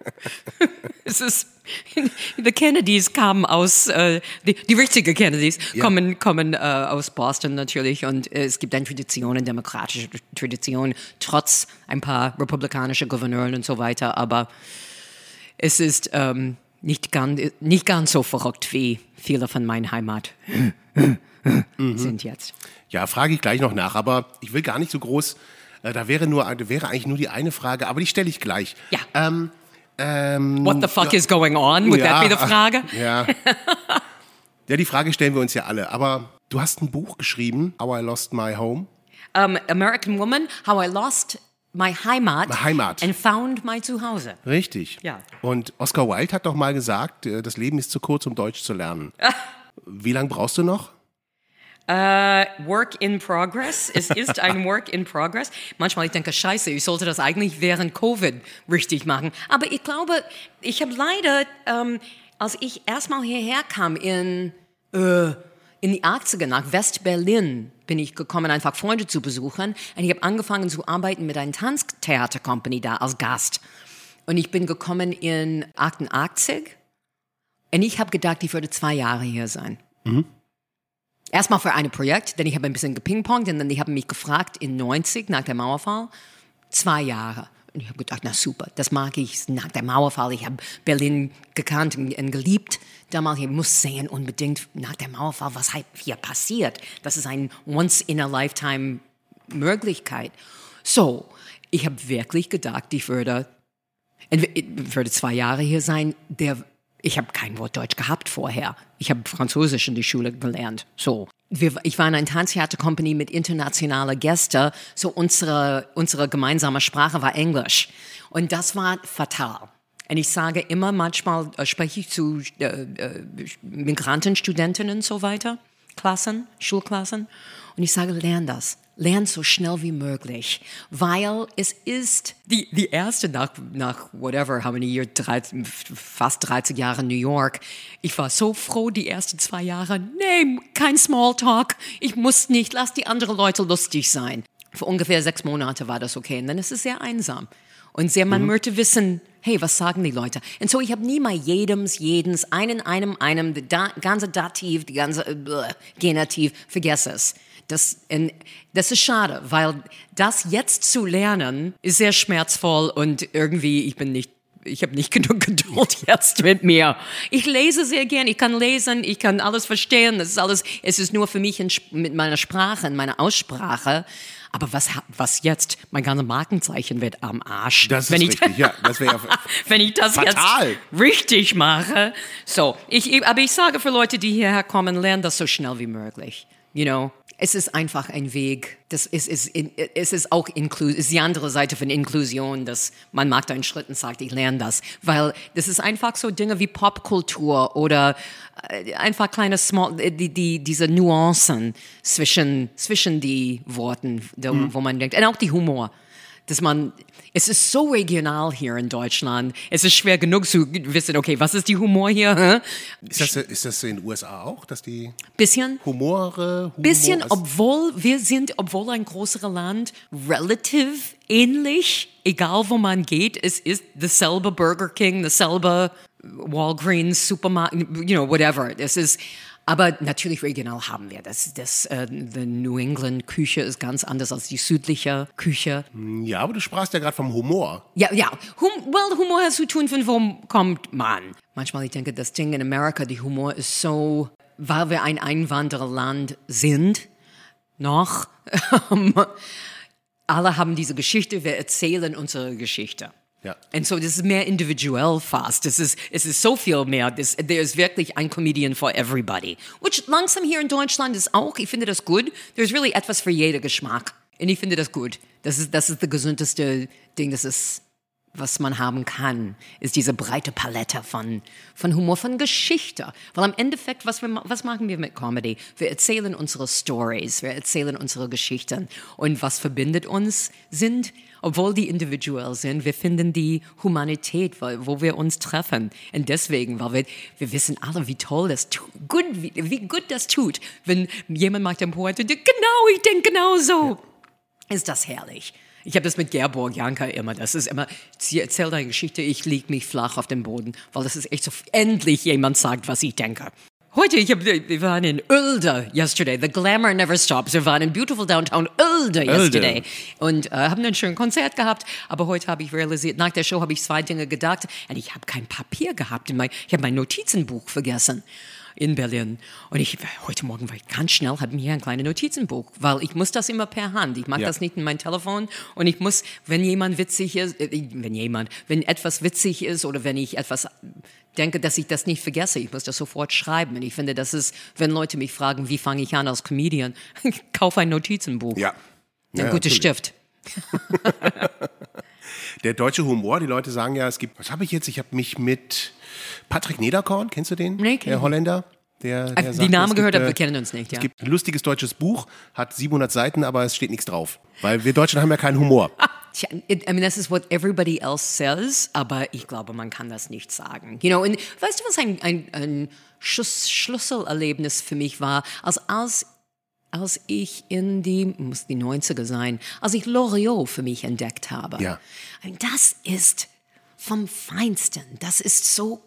Es ist, die Kennedys kamen aus, äh, die, die richtigen Kennedys Ja. kommen, kommen äh, aus Boston natürlich und äh, es gibt eine Tradition, eine demokratische Tradition, trotz ein paar republikanische Gouverneure und so weiter, aber es ist ähm, nicht, ganz, nicht ganz so verrückt, wie viele von meiner Heimat mhm. sind jetzt. Ja, frage ich gleich noch nach, aber ich will gar nicht so groß, äh, da wäre nur, da wäre eigentlich nur die eine Frage, aber die stelle ich gleich. Ja. Ähm, ähm, What the fuck is going on? Would ja, that be the Frage? Ja. Ja, die Frage stellen wir uns ja alle, aber du hast ein Buch geschrieben, How I Lost My Home. Um, American Woman, How I Lost My Heimat, My Heimat. and Found My Zuhause. Richtig. Ja. Und Oscar Wilde hat doch mal gesagt, äh, das Leben ist zu kurz, um Deutsch zu lernen. Wie lange brauchst du noch? Uh, work in progress. Es ist ein Work in progress. Manchmal ich denke, scheiße, ich sollte das eigentlich während Covid richtig machen. Aber ich glaube, ich habe leider, ähm, als ich erstmal hierher kam in, äh, in die achtziger nach West-Berlin, bin ich gekommen, einfach Freunde zu besuchen. Und ich habe angefangen zu arbeiten mit einer Tanztheater-Company da als Gast. Und ich bin gekommen in achtundachtzig. Und ich habe gedacht, ich würde zwei Jahre hier sein. Mhm. Erstmal für ein Projekt, denn ich habe ein bisschen gepingpongt und dann die haben mich gefragt in neunzig nach dem Mauerfall, zwei Jahre. Und ich habe gedacht, na super, das mag ich nach dem Mauerfall. Ich habe Berlin gekannt und, und geliebt. Damals, ich muss sehen unbedingt nach dem Mauerfall, was halt hier passiert. Das ist eine Once-in-a-Lifetime-Möglichkeit. So, ich habe wirklich gedacht, ich würde, ich würde zwei Jahre hier sein, der Ich habe kein Wort Deutsch gehabt vorher. Ich habe Französisch in der Schule gelernt. So, wir, ich war in einer Tanztheater-Company mit internationalen Gästen. So, unsere, unsere gemeinsame Sprache war Englisch. Und das war fatal. Und ich sage immer, manchmal äh, spreche ich zu äh, äh, Migranten, Studentinnen und so weiter, Klassen, Schulklassen. Und ich sage, lern das. Lern so schnell wie möglich, weil es ist die, die erste nach, nach whatever, how many years, dreizehn, fast dreißig Jahre New York. Ich war so froh, die ersten zwei Jahre, nee, kein Smalltalk, ich muss nicht, lass die anderen Leute lustig sein. Für ungefähr sechs Monate war das okay und dann ist es sehr einsam. Und sehr, man mhm. möchte wissen, hey, was sagen die Leute? Und so, ich habe nie mal jedems, jedens, einen, einem, einem, die da, ganze Dativ, die ganze äh, Genitiv, vergess es. Das, das ist schade, weil das jetzt zu lernen ist sehr schmerzvoll und irgendwie, ich bin nicht, ich habe nicht genug Geduld jetzt mit mir. Ich lese sehr gern, ich kann lesen, ich kann alles verstehen, das ist alles, es ist nur für mich in, mit meiner Sprache, in meiner Aussprache. Aber was, was jetzt? Mein ganzes Markenzeichen wird am Arsch. Das ist wenn richtig, ich, ja. Das wäre wenn ich das fatal. Jetzt richtig mache. So, ich, aber ich sage für Leute, die hierher kommen, lernen das so schnell wie möglich. You know? Es ist einfach ein Weg. Das ist, ist, es ist auch Inklu- ist die andere Seite von Inklusion, dass man macht einen Schritt und sagt, ich lerne das. Weil das ist einfach so Dinge wie Popkultur oder einfach kleine Small, die, die, diese Nuancen zwischen, zwischen die Worten, da, mhm. wo man denkt. Und auch die Humor. Dass man, es ist so regional hier in Deutschland. Es ist schwer genug zu wissen, okay, was ist die Humor hier? Hä? Ist das, ist das in den U S A auch, dass die bisschen, Humore, Humor bisschen, obwohl wir sind, obwohl ein größeres Land, relativ ähnlich, egal wo man geht, es ist dasselbe Burger King, dasselbe Walgreens, Supermarkt, you know, whatever. Es ist, aber natürlich regional haben wir das. Das äh, die New England Küche ist ganz anders als die südliche Küche. Ja, aber du sprachst ja gerade vom Humor. Ja, ja. Hum, well, Humor hat zu tun, von wo kommt man. Manchmal, ich denke, das Ding in Amerika, die Humor ist so, weil wir ein Einwandererland sind, noch, alle haben diese Geschichte, wir erzählen unsere Geschichte. Ja. Und so, das ist mehr individuell fast. Es ist, es ist so viel mehr. Das, there ist wirklich ein Comedian for everybody. Which langsam hier in Deutschland ist auch, ich finde das gut. There's really etwas für jeden Geschmack. Und ich finde das gut. Das ist, das ist das gesündeste Ding, das es was man haben kann, ist diese breite Palette von, von Humor, von Geschichte. Weil am Endeffekt, was, wir, was machen wir mit Comedy? Wir erzählen unsere Stories, wir erzählen unsere Geschichten. Und was verbindet uns sind, obwohl die individuell sind, wir finden die Humanität, wo wir uns treffen. Und deswegen, weil wir, wir wissen alle, wie toll das tut, gut, wie, wie gut das tut, wenn jemand macht den Poet und denkt, genau, ich denke genau so. Ja. Ist das herrlich. Ich habe das mit Gerborg Janka immer. Das ist immer, sie erzählt eine Geschichte, ich liege mich flach auf dem Boden, weil das ist echt so, endlich jemand sagt, was ich denke. Heute, ich hab, wir waren in Uelde yesterday. The glamour never stops. Wir waren in beautiful downtown Uelde yesterday. Uelde. Und äh, haben ein schönes Konzert gehabt. Aber heute habe ich realisiert, nach der Show habe ich zwei Dinge gedacht. Und ich habe kein Papier gehabt. In mein, ich habe mein Notizenbuch vergessen in Berlin. Und ich, heute Morgen war ich ganz schnell, hatte mir ein kleines Notizenbuch, weil ich muss das immer per Hand. Ich mag ja. das nicht in mein Telefon. Und ich muss, wenn jemand witzig ist, äh, wenn jemand, wenn etwas witzig ist oder wenn ich etwas denke, dass ich das nicht vergesse, ich muss das sofort schreiben. Und ich finde, das ist, wenn Leute mich fragen, wie fange ich an als Comedian, kauf ein Notizenbuch. Ja. Ein ja, guter Stift. Der deutsche Humor, die Leute sagen ja, es gibt, was habe ich jetzt? Ich habe mich mit Patrick Nederkorn, kennst du den? Nee, der Holländer. Der, der die sagt, Namen gehört, gibt, aber wir kennen uns nicht. Ja. Es gibt ein lustiges deutsches Buch, hat siebenhundert Seiten, aber es steht nichts drauf. Weil wir Deutschen haben ja keinen Humor. Tja, I mean, das ist what everybody else says, aber ich glaube, man kann das nicht sagen. You know, und weißt du, was ein, ein, ein Schluss, Schlüsselerlebnis für mich war? Als, als, als ich in die, muss die neunziger sein, als ich Loriot für mich entdeckt habe. Ja. Das ist vom Feinsten. Das ist so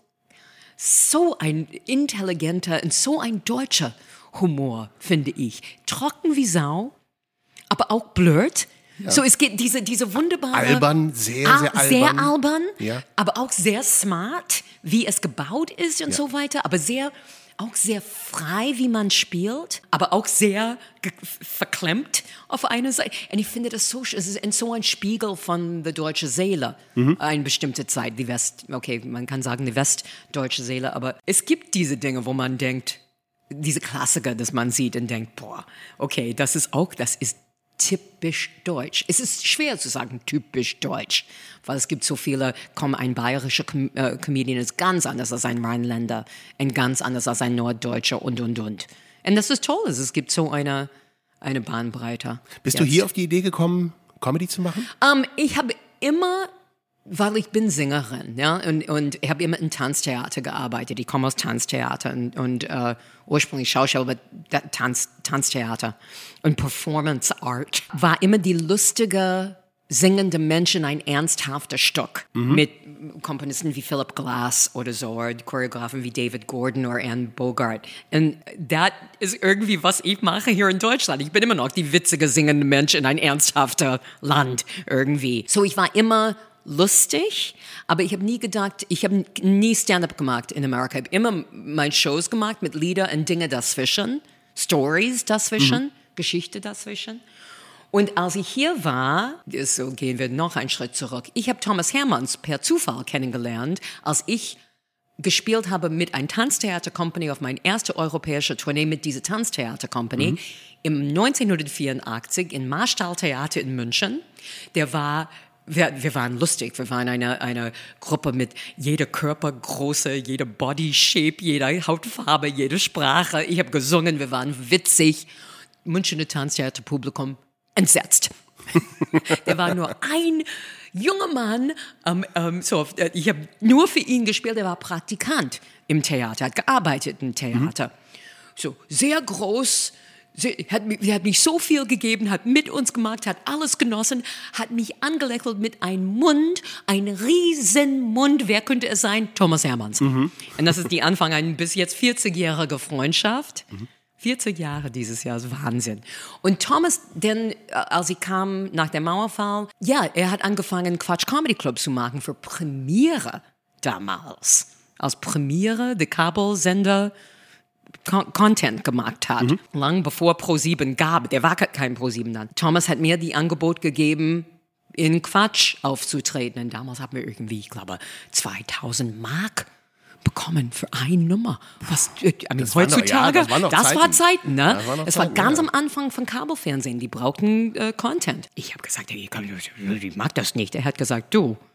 So ein intelligenter und so ein deutscher Humor, finde ich. Trocken wie Sau, aber auch blöd. Ja. So, es geht diese, diese wunderbare... Albern, sehr, sehr albern. Sehr albern, ja. aber auch sehr smart, wie es gebaut ist und ja. so weiter. Aber sehr, auch sehr frei, wie man spielt, aber auch sehr ge- verklemmt auf einer Seite. Und ich finde das so, es ist so ein Spiegel von der deutschen Seele, mhm. eine bestimmte Zeit, die West, okay, man kann sagen die westdeutsche Seele, aber es gibt diese Dinge, wo man denkt, diese Klassiker, dass man sieht und denkt, boah, okay, das ist auch, das ist typisch deutsch. Es ist schwer zu sagen typisch deutsch, weil es gibt so viele, komm, ein bayerischer Com- äh, Comedian ist ganz anders als ein Rheinländer und ganz anders als ein Norddeutscher und, und, und. Und das ist toll, es gibt so eine, eine Bahnbreite. Bist jetzt. du hier auf die Idee gekommen, Comedy zu machen? Um, ich habe immer, weil ich bin Sängerin, ja, und, und ich habe immer im Tanztheater gearbeitet. Ich komme aus Tanztheater und, und uh, ursprünglich Schauspiel, aber Tanz, Tanztheater und Performance Art. War immer die lustige, singende Menschen ein ernsthafter Stück mhm. mit Komponisten wie Philip Glass oder so, oder Choreografen wie David Gordon oder Anne Bogart. Und das ist irgendwie, was ich mache hier in Deutschland. Ich bin immer noch die witzige, singende Mensch in ein ernsthafter Land irgendwie. So, ich war immer lustig, aber ich habe nie gedacht, ich habe nie Stand-up gemacht in Amerika. Ich habe immer meine Shows gemacht mit Lieder und Dinge dazwischen, Stories dazwischen, mhm. Geschichte dazwischen. Und als ich hier war, so gehen wir noch einen Schritt zurück, ich habe Thomas Hermanns per Zufall kennengelernt, als ich gespielt habe mit einer Tanztheater-Company auf meine erste europäische Tournee mit dieser Tanztheater-Company mhm. im neunzehnhundertvierundachtzig im Marstall-Theater in München. Der war Wir, wir waren lustig, wir waren eine, eine Gruppe mit jeder Körpergröße, jeder Body-Shape, jeder Hautfarbe, jede Sprache. Ich habe gesungen, wir waren witzig. Münchner Tanztheaterpublikum entsetzt. Der war nur ein junger Mann, ähm, ähm, so, ich habe nur für ihn gespielt, er war Praktikant im Theater, hat gearbeitet im Theater. Mhm. So, sehr groß, Sie hat, sie hat mich so viel gegeben, hat mit uns gemacht, hat alles genossen, hat mich angelächelt mit einem Mund, ein riesen Mund. Wer könnte es sein? Thomas Hermanns. Mhm. Und das ist die Anfang einer bis jetzt vierzigjährige Freundschaft. Mhm. vierzig Jahre dieses Jahr, ist Wahnsinn. Und Thomas, denn als ich kam nach dem Mauerfall, ja, er hat angefangen, Quatsch Comedy Club zu machen für Premiere damals. Als Premiere, der Kabelsender, Content gemacht hat, mhm. lang bevor ProSieben gab. Der war kein ProSieben dann. Thomas hat mir die Angebot gegeben, in Quatsch aufzutreten. Und damals haben wir irgendwie, ich glaube, zweitausend Mark bekommen für eine Nummer. Was, I mean, das heutzutage, noch, ja, das, war, das war Zeiten, ne? Das war es war ganz ja. am Anfang von Kabelfernsehen. Die brauchten äh, Content. Ich habe gesagt, hey, ich mag das nicht. Er hat gesagt, du,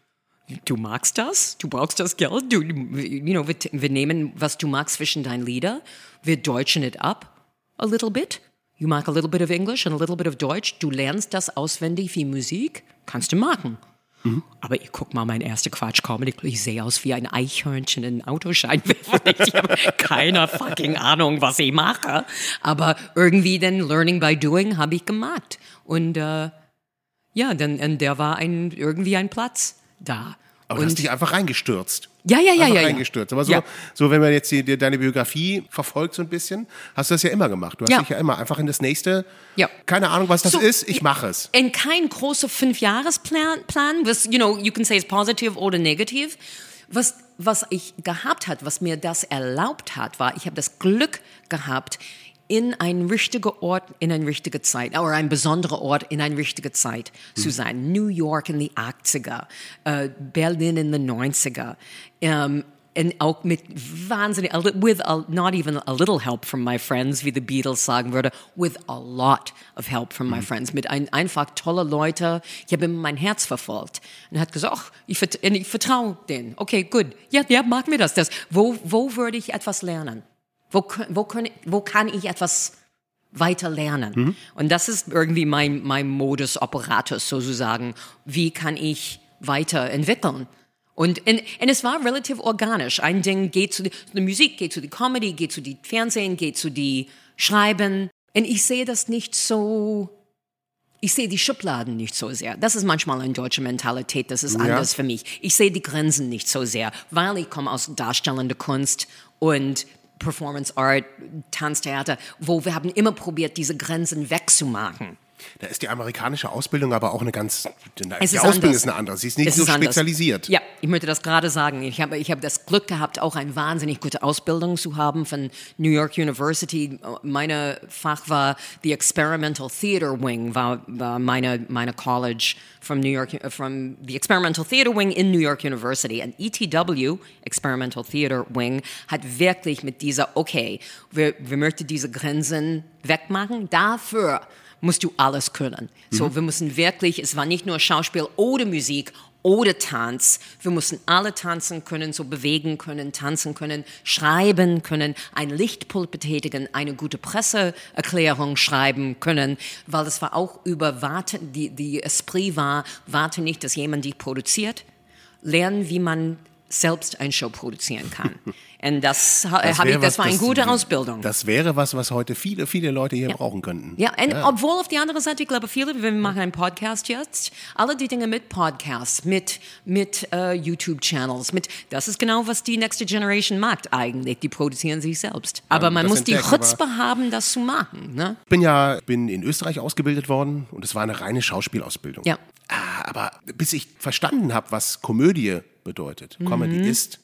du magst das, du brauchst das Geld, du, you know, wir, wir nehmen, was du magst zwischen deinen Lieder, wir deutschen it up a little bit. You mag a little bit of English and a little bit of Deutsch. Du lernst das auswendig wie Musik, kannst du machen. Mhm. Aber ich guck mal, mein erster Quatsch-Comedy, ich sehe aus wie ein Eichhörnchen in Autoscheinwerfer. Ich habe keine fucking Ahnung, was ich mache. Aber irgendwie dann Learning by Doing habe ich gemacht. Und äh, ja, dann und der war ein, irgendwie ein Platz da. Aber du hast dich einfach reingestürzt. Ja, ja, ja, einfach ja. reingestürzt. Aber so, ja. so wenn man jetzt die, die, deine Biografie verfolgt so ein bisschen, hast du das ja immer gemacht. Du hast ja. dich ja immer einfach in das nächste, ja. keine Ahnung, was das so, ist, ich mache es. In kein großer Fünfjahresplan, Plan, was, you know, you can say it's positive oder negativ. Was, was ich gehabt hat, was mir das erlaubt hat, war, ich habe das Glück gehabt, in ein richtiger Ort, in eine richtige Zeit, oder ein besonderer Ort in eine richtige Zeit mhm. zu sein. New York in die achtziger, uh, Berlin in die neunziger, um, und auch mit wahnsinnig, with a, not even a little help from my friends, wie the Beatles sagen würde, with a lot of help from my mhm. friends, mit ein, einfach tolle Leute. Ich habe immer mein Herz verfolgt und hat gesagt, ach, ich, vert, ich vertraue denen. Okay, gut. Ja, ja, mag mir das. das. Wo, wo würde ich etwas lernen? Wo, wo, können, wo kann ich etwas weiter lernen? Mhm. Und das ist irgendwie mein, mein Modus operatus sozusagen. Wie kann ich weiterentwickeln? Und, und, und es war relativ organisch. Ein Ding geht zu der Musik, geht zu die Comedy, geht zu die Fernsehen, geht zu die Schreiben. Und ich sehe das nicht so, ich sehe die Schubladen nicht so sehr. Das ist manchmal eine deutsche Mentalität, das ist ja. anders für mich. Ich sehe die Grenzen nicht so sehr, weil ich komme aus darstellender Kunst und Performance Art, Tanztheater, wo wir haben immer probiert, diese Grenzen wegzumachen. Da ist die amerikanische Ausbildung aber auch eine ganz, die es ist Ausbildung anders. ist eine andere, sie ist nicht es so ist spezialisiert. Ja, ich möchte das gerade sagen. Ich habe, ich habe das Glück gehabt, auch eine wahnsinnig gute Ausbildung zu haben von New York University. Meine Fach war the Experimental Theater Wing, war, war meine, meine College from New York, from the Experimental Theater Wing in New York University. Und E T W, Experimental Theater Wing, hat wirklich mit dieser, okay, wir, wir möchten diese Grenzen wegmachen, dafür musst du alles können. So, mhm. wir müssen wirklich, es war nicht nur Schauspiel oder Musik oder Tanz, wir mussten alle tanzen können, so bewegen können, tanzen können, schreiben können, ein Lichtpult betätigen, eine gute Presseerklärung schreiben können, weil das war auch über Warte, die, die Esprit war, warte nicht, dass jemand dich produziert, lernen, wie man selbst eine Show produzieren kann. Und das, das, ich, das was, war eine das, gute Ausbildung. Das wäre was, was heute viele, viele Leute hier ja. brauchen könnten. Ja, und ja. obwohl auf die andere Seite, ich glaube, viele, wir machen einen Podcast jetzt, alle die Dinge mit Podcasts, mit, mit uh, YouTube-Channels, mit, das ist genau, was die Next Generation macht eigentlich, die produzieren sich selbst. Aber ja, man muss die Chutzpe haben, das zu machen. Ne? Ich bin ja bin in Österreich ausgebildet worden und es war eine reine Schauspielausbildung. Ja. Aber bis ich verstanden habe, was Komödie bedeutet, mhm. Comedy ist,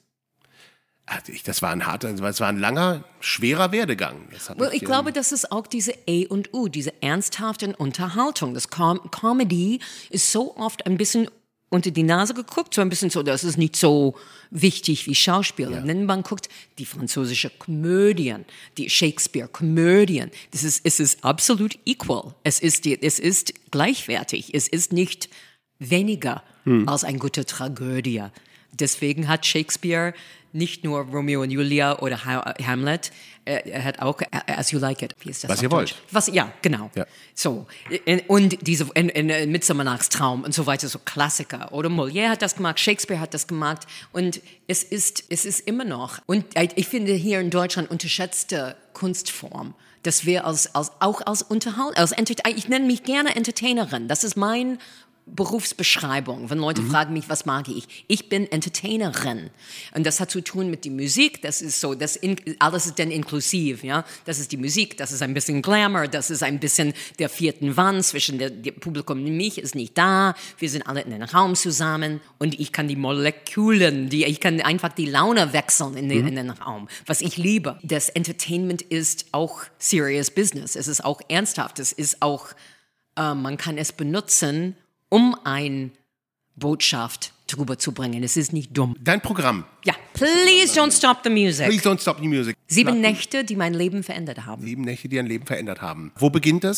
das war ein harter, das war ein langer, schwerer Werdegang. Well, ich, ich glaube, das ist auch diese A und U, diese ernsthafte Unterhaltung. Das Com- Comedy ist so oft ein bisschen unter die Nase geguckt, so ein bisschen so, das ist nicht so wichtig wie Schauspiel. Ja. Wenn man guckt, die französische Komödien, die Shakespeare-Komödien, das ist, es ist absolut equal. Es ist, die, es ist gleichwertig. Es ist nicht weniger hm. als eine gute Tragödie. Deswegen hat Shakespeare nicht nur Romeo und Julia oder Hamlet, er hat auch As You Like It. Wie ist das Was ihr wollt. Was, ja, genau. Ja. So, und diese in, in Midsommernachtstraum und so weiter, so Klassiker. Oder Molière hat das gemacht, Shakespeare hat das gemacht. Und es ist, es ist immer noch, und ich finde hier in Deutschland unterschätzte Kunstform, dass wir als, als, auch als Unterhalt, als Entertainer, ich nenne mich gerne Entertainerin, das ist mein Berufsbeschreibung, wenn Leute mhm. fragen mich, was mag ich? Ich bin Entertainerin. Und das hat zu tun mit der Musik, das ist so, das in, alles ist dann inklusiv, ja. Das ist die Musik, das ist ein bisschen Glamour, das ist ein bisschen der vierten Wand zwischen der, der Publikum und mich ist nicht da, wir sind alle in einem Raum zusammen und ich kann die Molekülen, die, ich kann einfach die Laune wechseln in den, mhm. in den Raum, was ich liebe. Das Entertainment ist auch serious business, es ist auch ernsthaft, es ist auch, äh, man kann es benutzen, um eine Botschaft drüber zu bringen. Es ist nicht dumm. Dein Programm. Ja, please don't stop the music. Please don't stop the music. Sieben Nächte, die mein Leben verändert haben. Sieben Nächte, die ein Leben verändert haben. Wo beginnt das?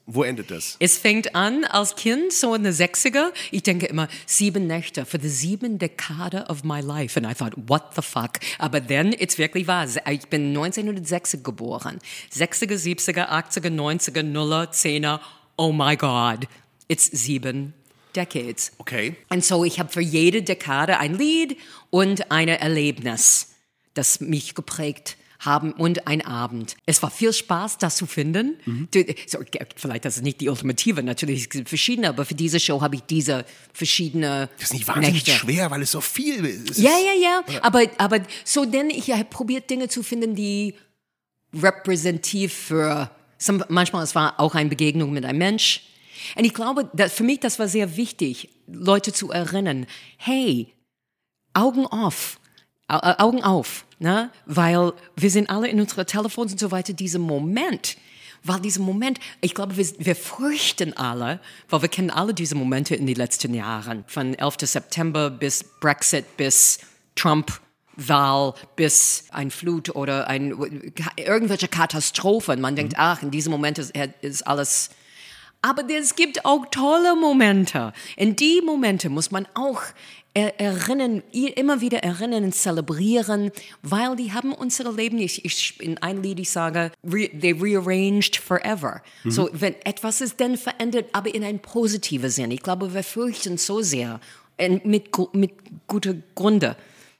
Wo endet das? Es fängt an als Kind, so in den sechziger. Ich denke immer, sieben Nächte für die sieben Dekade of my life. And I thought, what the fuck? Aber dann, it's wirklich wahr. Ich bin neunzehnhundertsechzig geboren. sechziger, siebziger, achtziger, neunziger, Nuller, Zehner. Oh my God. It's sieben Decades. Okay. Und so, ich habe für jede Dekade ein Lied und ein Erlebnis, das mich geprägt haben und ein Abend. Es war viel Spaß, das zu finden. Mhm. So, vielleicht das ist nicht die Ultimative, natürlich es gibt verschiedene, aber für diese Show habe ich diese verschiedene Das ist nicht wahnsinnig Nächte. schwer, weil es so viel ist. Ja, ja, ja. Aber, aber so, denn ich habe probiert, Dinge zu finden, die repräsentativ für, some, manchmal es war auch eine Begegnung mit einem Mensch. Und ich glaube, dass für mich, das war sehr wichtig, Leute zu erinnern, hey, Augen auf. Augen auf, ne? Weil wir sind alle in unseren Telefons und so weiter, dieser Moment, weil dieser Moment, ich glaube, wir, wir fürchten alle, weil wir kennen alle diese Momente in den letzten Jahren, von elften September bis Brexit, bis Trump-Wahl, bis ein Flut oder ein, irgendwelche Katastrophen. Man denkt, ach, in diesem Moment ist, ist alles... Aber es gibt auch tolle Momente. In die Momente muss man auch er, erinnern, immer wieder erinnern und zelebrieren, weil die haben unsere Leben, ich, ich, in einem Lied, ich sage, re, they rearranged forever. Mhm. So, wenn etwas ist dann verändert, aber in einem positiven Sinn. Ich glaube, wir fürchten so sehr, mit, mit gutem Grunde.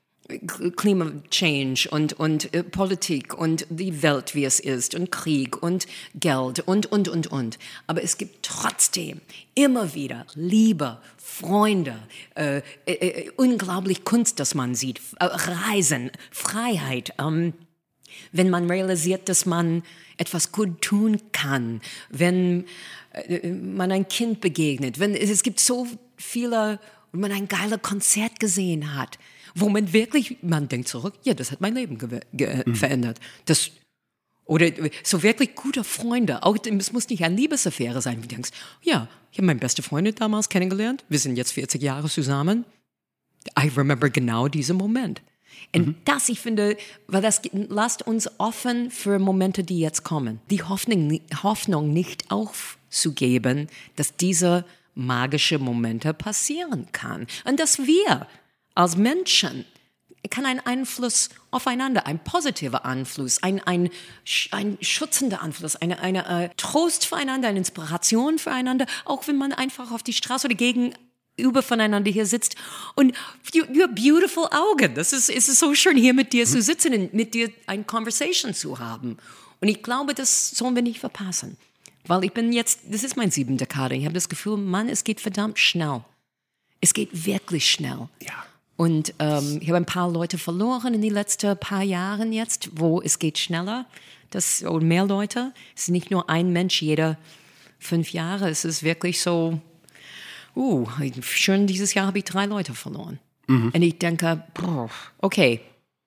Klimachange und, und äh, Politik und die Welt, wie es ist und Krieg und Geld und, und, und, und. Aber es gibt trotzdem immer wieder Liebe, Freunde, äh, äh, äh, unglaublich Kunst, das man sieht, äh, Reisen, Freiheit. Ähm, wenn man realisiert, dass man etwas gut tun kann, wenn äh, man ein Kind begegnet, wenn es gibt so viele, wenn man ein geiles Konzert gesehen hat, wo man wirklich, man denkt zurück, ja, das hat mein Leben ge- ge- mhm. verändert. Das, oder so wirklich gute Freunde, auch es muss nicht eine Liebesaffäre sein, wie du denkst, ja, ich habe meine beste Freundin damals kennengelernt, wir sind jetzt vierzig Jahre zusammen. I remember genau diesen Moment. Und mhm. das, ich finde, weil das lasst uns offen für Momente, die jetzt kommen. Die Hoffnung, Hoffnung nicht aufzugeben, dass diese magische Momente passieren kann. Und dass wir als Menschen kann ein Einfluss aufeinander, ein positiver Einfluss, ein, ein, ein schützender Einfluss, eine, eine äh, Trost füreinander, eine Inspiration füreinander, auch wenn man einfach auf die Straße oder gegenüber voneinander hier sitzt und you, you have beautiful Augen. Das ist, es ist so schön, hier mit dir zu sitzen und mit dir eine Conversation zu haben. Und ich glaube, das sollen wir nicht verpassen. Weil ich bin jetzt, das ist mein siebente Dekade, ich habe das Gefühl, Mann, es geht verdammt schnell. Es geht wirklich schnell. Ja. Und ähm, ich habe ein paar Leute verloren in den letzten paar Jahren jetzt, wo es geht schneller. Das, und mehr Leute. Es ist nicht nur ein Mensch jede fünf Jahre. Es ist wirklich so, uh, schon dieses Jahr habe ich drei Leute verloren. Mhm. Und ich denke, okay.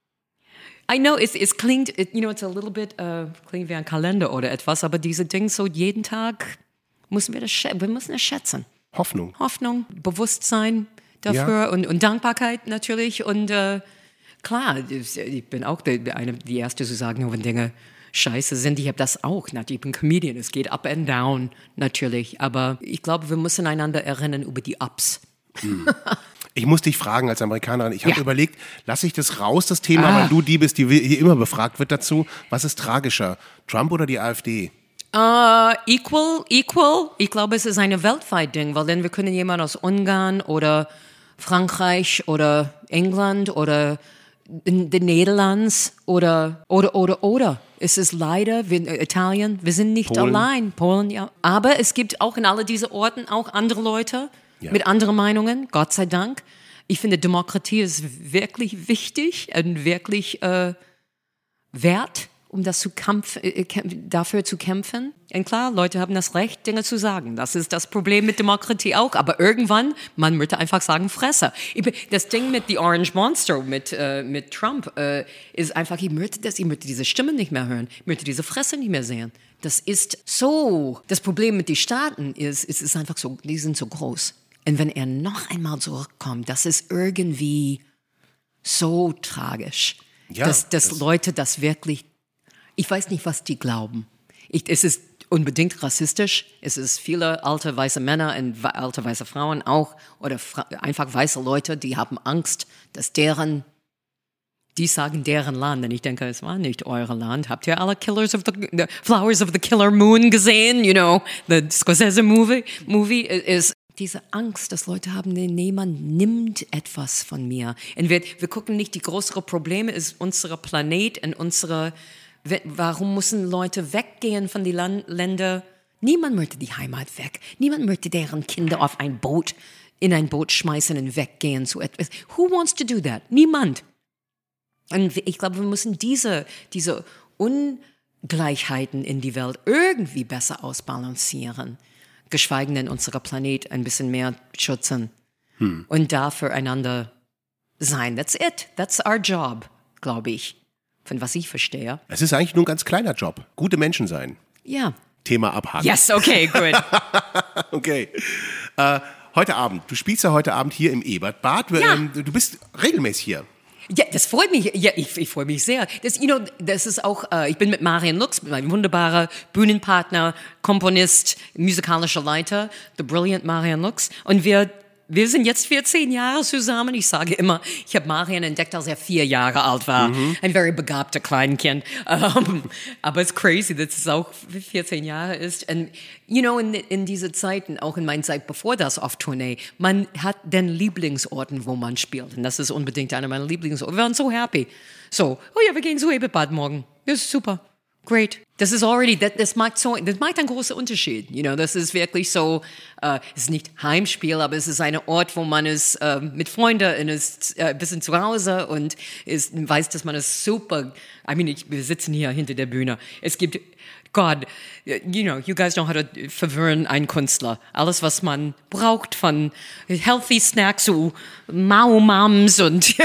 I know, es, es klingt, you know, it's a little bit, uh, klingt wie ein Kalender oder etwas, aber diese Dinge so jeden Tag müssen wir das, wir müssen es schätzen. Hoffnung. Hoffnung, Bewusstsein dafür ja. und, und Dankbarkeit natürlich. Und äh, klar, ich bin auch die, eine, die Erste zu sagen, wenn Dinge scheiße sind. Ich habe das auch. Ich bin Comedian, es geht up and down natürlich. Aber ich glaube, wir müssen einander erinnern über die Ups. Hm. Ich muss dich fragen als Amerikanerin, ich habe ja. überlegt, lasse ich das raus, das Thema, ah. weil du die bist, die hier immer befragt wird dazu. Was ist tragischer, Trump oder die AfD? Uh, equal, equal. Ich glaube, es ist ein weltweit Ding, weil dann wir können jemanden aus Ungarn oder Frankreich oder England oder in den Niederlanden oder, oder, oder, oder. Es ist leider, wir, Italien, wir sind nicht Polen. allein. Polen, ja. Aber es gibt auch in all diesen Orten auch andere Leute ja. mit anderen Meinungen, Gott sei Dank. Ich finde, Demokratie ist wirklich wichtig und wirklich äh, wert, um das zu kämpf, äh, dafür zu kämpfen. Und klar, Leute haben das Recht, Dinge zu sagen. Das ist das Problem mit Demokratie auch. Aber irgendwann, man würde einfach sagen, Fresse. Das Ding mit The Orange Monster, mit, äh, mit Trump, äh, ist einfach, ich möchte das, ich möchte diese Stimme nicht mehr hören. Ich möchte diese Fresse nicht mehr sehen. Das ist so. Das Problem mit den Staaten ist, es ist einfach so, die sind so groß. Und wenn er noch einmal zurückkommt, das ist irgendwie so tragisch. Ja, dass, dass das Leute das wirklich, ich weiß nicht, was die glauben. Ich, es ist unbedingt rassistisch. Es ist viele alte weiße Männer und alte weiße Frauen auch oder fra- einfach weiße Leute, die haben Angst, dass deren, die sagen deren Land. Und ich denke, es war nicht euer Land. Habt ihr alle Killers of the, the Flowers of the Killer Moon gesehen? You know, the Scorsese movie, movie ist diese Angst, dass Leute haben, niemand nimmt etwas von mir. Und wir, wir gucken nicht, die größere Probleme ist unser Planet und unsere, warum müssen Leute weggehen von den Land, Ländern? Niemand möchte die Heimat weg. Niemand möchte deren Kinder auf ein Boot, in ein Boot schmeißen und weggehen zu etwas. Who wants to do that? Niemand. Und ich glaube, wir müssen diese, diese Ungleichheiten in die Welt irgendwie besser ausbalancieren. Geschweige denn unseren Planet ein bisschen mehr schützen hm. und da füreinander sein. That's it. That's our job, glaube ich, von was ich verstehe. Es ist eigentlich nur ein ganz kleiner Job. Gute Menschen sein. Ja. Thema abhaken. Yes, okay, good. Okay. Äh, heute Abend, du spielst ja heute Abend hier im Ebertbad. Ja. Ähm, du bist regelmäßig hier. Ja, das freut mich. Ja, ich, ich freue mich sehr. Das, you know, das ist auch, äh, ich bin mit Marian Lux, mein wunderbarer Bühnenpartner, Komponist, musikalischer Leiter, the brilliant Marian Lux. Und wir, wir sind jetzt vierzehn Jahre zusammen. Ich sage immer, ich habe Marian entdeckt, als er vier Jahre alt war. Mhm. Ein very begabter Kleinkind. Um, aber es ist crazy, dass es auch vierzehn Jahre ist. Und, you know, in, in diese Zeiten, auch in meiner Zeit bevor das auf Tournee, man hat den Lieblingsorten, wo man spielt. Und das ist unbedingt einer meiner Lieblingsorte. Wir waren so happy. So, oh ja, wir gehen zu Ebertbad morgen. Das ist super. Great. Das ist already, das, das macht so, das macht einen großen Unterschied. You know, das ist wirklich so, uh, es ist nicht Heimspiel, aber es ist ein Ort, wo man ist uh, mit Freunden und ist uh, ein bisschen zu Hause und ist, weiß, dass man ist super. I mean, ich, wir sitzen hier hinter der Bühne. Es gibt, God, you know, you guys know how to verwirren einen Künstler. Alles, was man braucht von healthy Snacks zu Mau-Mams und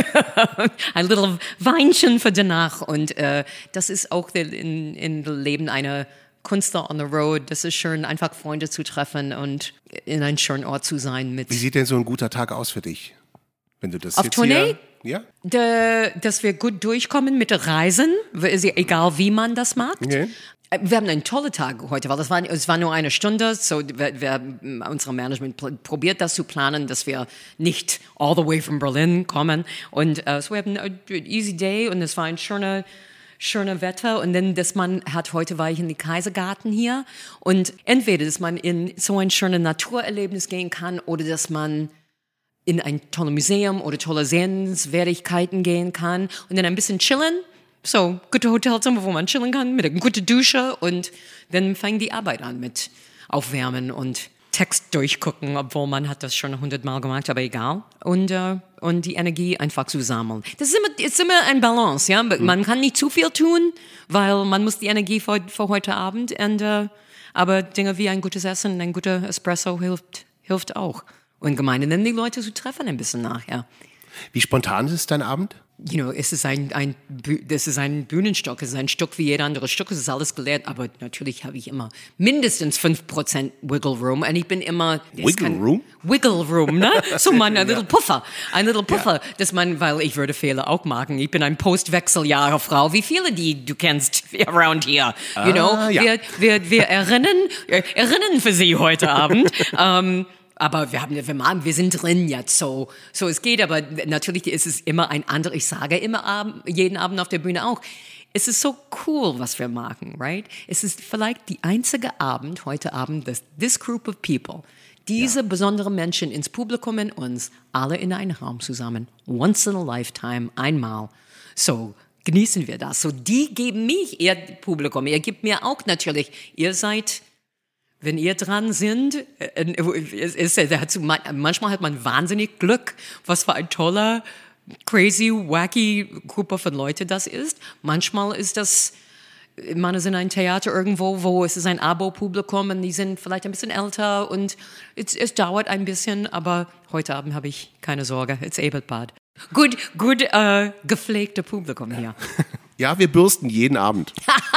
ein little Weinchen für danach. Und uh, das ist auch in, in Leben einer Künstler on the road. Das ist schön, einfach Freunde zu treffen und in einem schönen Ort zu sein. Mit Wie sieht denn so ein guter Tag aus für dich? Wenn du das auf jetzt Tournee? Hier, ja? De, dass wir gut durchkommen mit der Reisen, egal wie man das macht. Okay. Wir haben einen tollen Tag heute, weil das war, es war nur eine Stunde, so wir, wir, unser Management probiert das zu planen, dass wir nicht all the way from Berlin kommen. Und uh, so wir haben einen easy day und es war ein schöner, schöner Wetter. Und dann, dass man hat, heute war ich in den Kaisergarten hier und entweder, dass man in so ein schönes Naturerlebnis gehen kann oder dass man in ein tolles Museum oder tolle Sehenswertigkeiten gehen kann und dann ein bisschen chillen. So, gute Hotelzimmer, wo man chillen kann, mit einer guten Dusche und dann fängt die Arbeit an mit Aufwärmen und Text durchgucken, obwohl man hat das schon hundertmal gemacht, aber egal. Und, uh, und die Energie einfach zu sammeln. Das ist immer, ist immer ein Balance, ja. Mhm. Man kann nicht zu viel tun, weil man muss die Energie für, für heute Abend. Und, uh, aber Dinge wie ein gutes Essen, ein guter Espresso hilft, hilft auch. Und gemein, dann die Leute zu treffen ein bisschen nachher. Wie spontan ist dein Abend? You know, es ist ein, ein, das ist ein Bühnenstück, es ist ein Stück wie jeder andere Stück, es ist alles gelehrt, aber natürlich habe ich immer mindestens fünf Prozent Wiggle Room und ich bin immer... Wiggle kann, Room? Wiggle Room, ne? So man, ein little Puffer, ein little Puffer, ja. Dass man, weil ich würde Fehler auch machen, ich bin ein Post-Wechseljahre-Frau, wie viele, die du kennst around here, you ah, know? Ja. Wir, wir, wir erinnern, erinnern für Sie heute Abend, um, aber wir haben, wir machen, wir sind drin jetzt, so, so es geht, aber natürlich ist es immer ein anderer, ich sage immer Abend, jeden Abend auf der Bühne auch, es ist so cool, was wir machen, right? Es ist vielleicht die einzige Abend, heute Abend, dass this group of people, diese ja. besonderen Menschen ins Publikum in uns, alle in einem Raum zusammen, once in a lifetime, einmal, so, genießen wir das, so, die geben mich, ihr Publikum, ihr gebt mir auch natürlich, ihr seid... Wenn ihr dran sind, ist, ist, manchmal hat man wahnsinnig Glück, was für ein toller, crazy, wacky Gruppe von Leuten das ist. Manchmal ist das, man ist in einem Theater irgendwo, wo es ist ein Abo-Publikum und die sind vielleicht ein bisschen älter und es, es dauert ein bisschen, aber heute Abend habe ich keine Sorge, it's Ebertbad. Gut, gut äh, gepflegte Publikum hier. Ja, wir bürsten jeden Abend.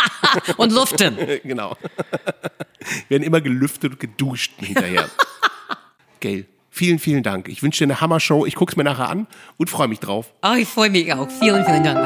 Und luften. Genau. Wir werden immer gelüftet und geduscht hinterher. Gail, vielen, vielen Dank. Ich wünsche dir eine Hammer-Show. Ich gucke es mir nachher an und freue mich drauf. Oh, ich freue mich auch. Vielen, vielen Dank, mein Lieber.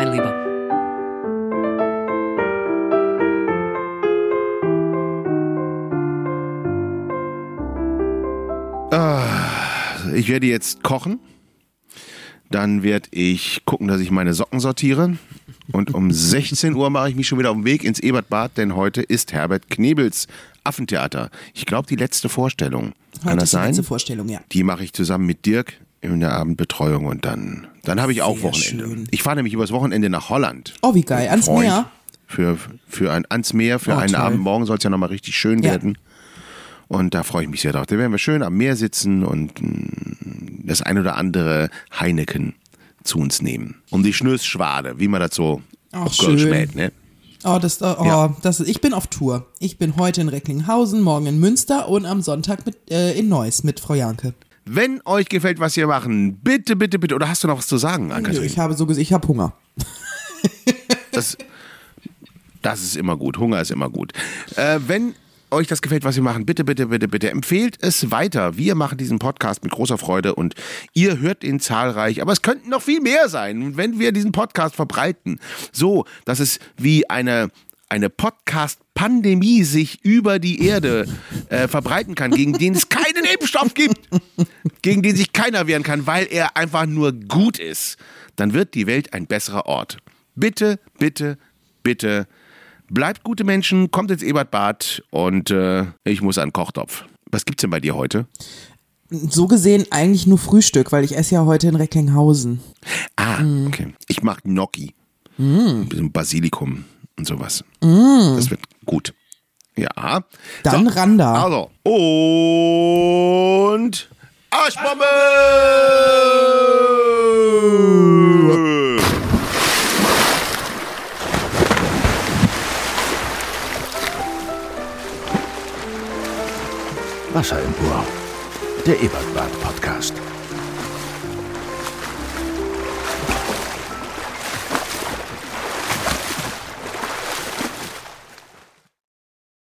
Ich werde jetzt kochen. Dann werde ich gucken, dass ich meine Socken sortiere. Und um sechzehn Uhr mache ich mich schon wieder auf den Weg ins Ebertbad, denn heute ist Herbert Knebels Affentheater. Ich glaube, die letzte Vorstellung. Kann Heute das ist die sein? letzte Vorstellung, ja. Die mache ich zusammen mit Dirk in der Abendbetreuung und dann, dann habe ich auch Sehr Wochenende. schön. Ich fahre nämlich übers Wochenende nach Holland. Oh, wie geil. Ans Freund. Meer. Für, für ein, ans Meer, für Oh, einen toll. Abend. Morgen soll es ja nochmal richtig schön Ja. werden. Und da freue ich mich sehr drauf. Da werden wir schön am Meer sitzen und mh, das ein oder andere Heineken zu uns nehmen. Um die Schnösschwade, wie man das so Ach, auf Kölsch schön. mäht, ne? Oh, das, oh, Ja. das, ich bin auf Tour. Ich bin heute in Recklinghausen, morgen in Münster und am Sonntag mit, äh, in Neuss mit Frau Janke. Wenn euch gefällt, was wir machen, bitte, bitte, bitte. Oder hast du noch was zu sagen, Nö, Ann-Kathrin? ich habe so gesagt, ich habe Hunger. Das, das ist immer gut. Hunger ist immer gut. Äh, wenn euch das gefällt, was wir machen, bitte, bitte, bitte, bitte empfehlt es weiter. Wir machen diesen Podcast mit großer Freude und ihr hört ihn zahlreich. Aber es könnten noch viel mehr sein, wenn wir diesen Podcast verbreiten. So, dass es wie eine, eine Podcast-Pandemie sich über die Erde äh, verbreiten kann, gegen den es keinen Impfstoff gibt, gegen den sich keiner wehren kann, weil er einfach nur gut ist. Dann wird die Welt ein besserer Ort. Bitte, bitte, bitte, bleibt gute Menschen, kommt ins Ebertbad und äh, ich muss an den Kochtopf. Was gibt's denn bei dir heute? So gesehen eigentlich nur Frühstück, weil ich esse ja heute in Recklinghausen. Ah, okay. Ich mag Gnocchi. Mm. Ein bisschen Basilikum und sowas. Mm. Das wird gut. Ja. Dann Randa. Also. Und Arschbombe! Wasser im Ohr. Der Ebertbad Podcast.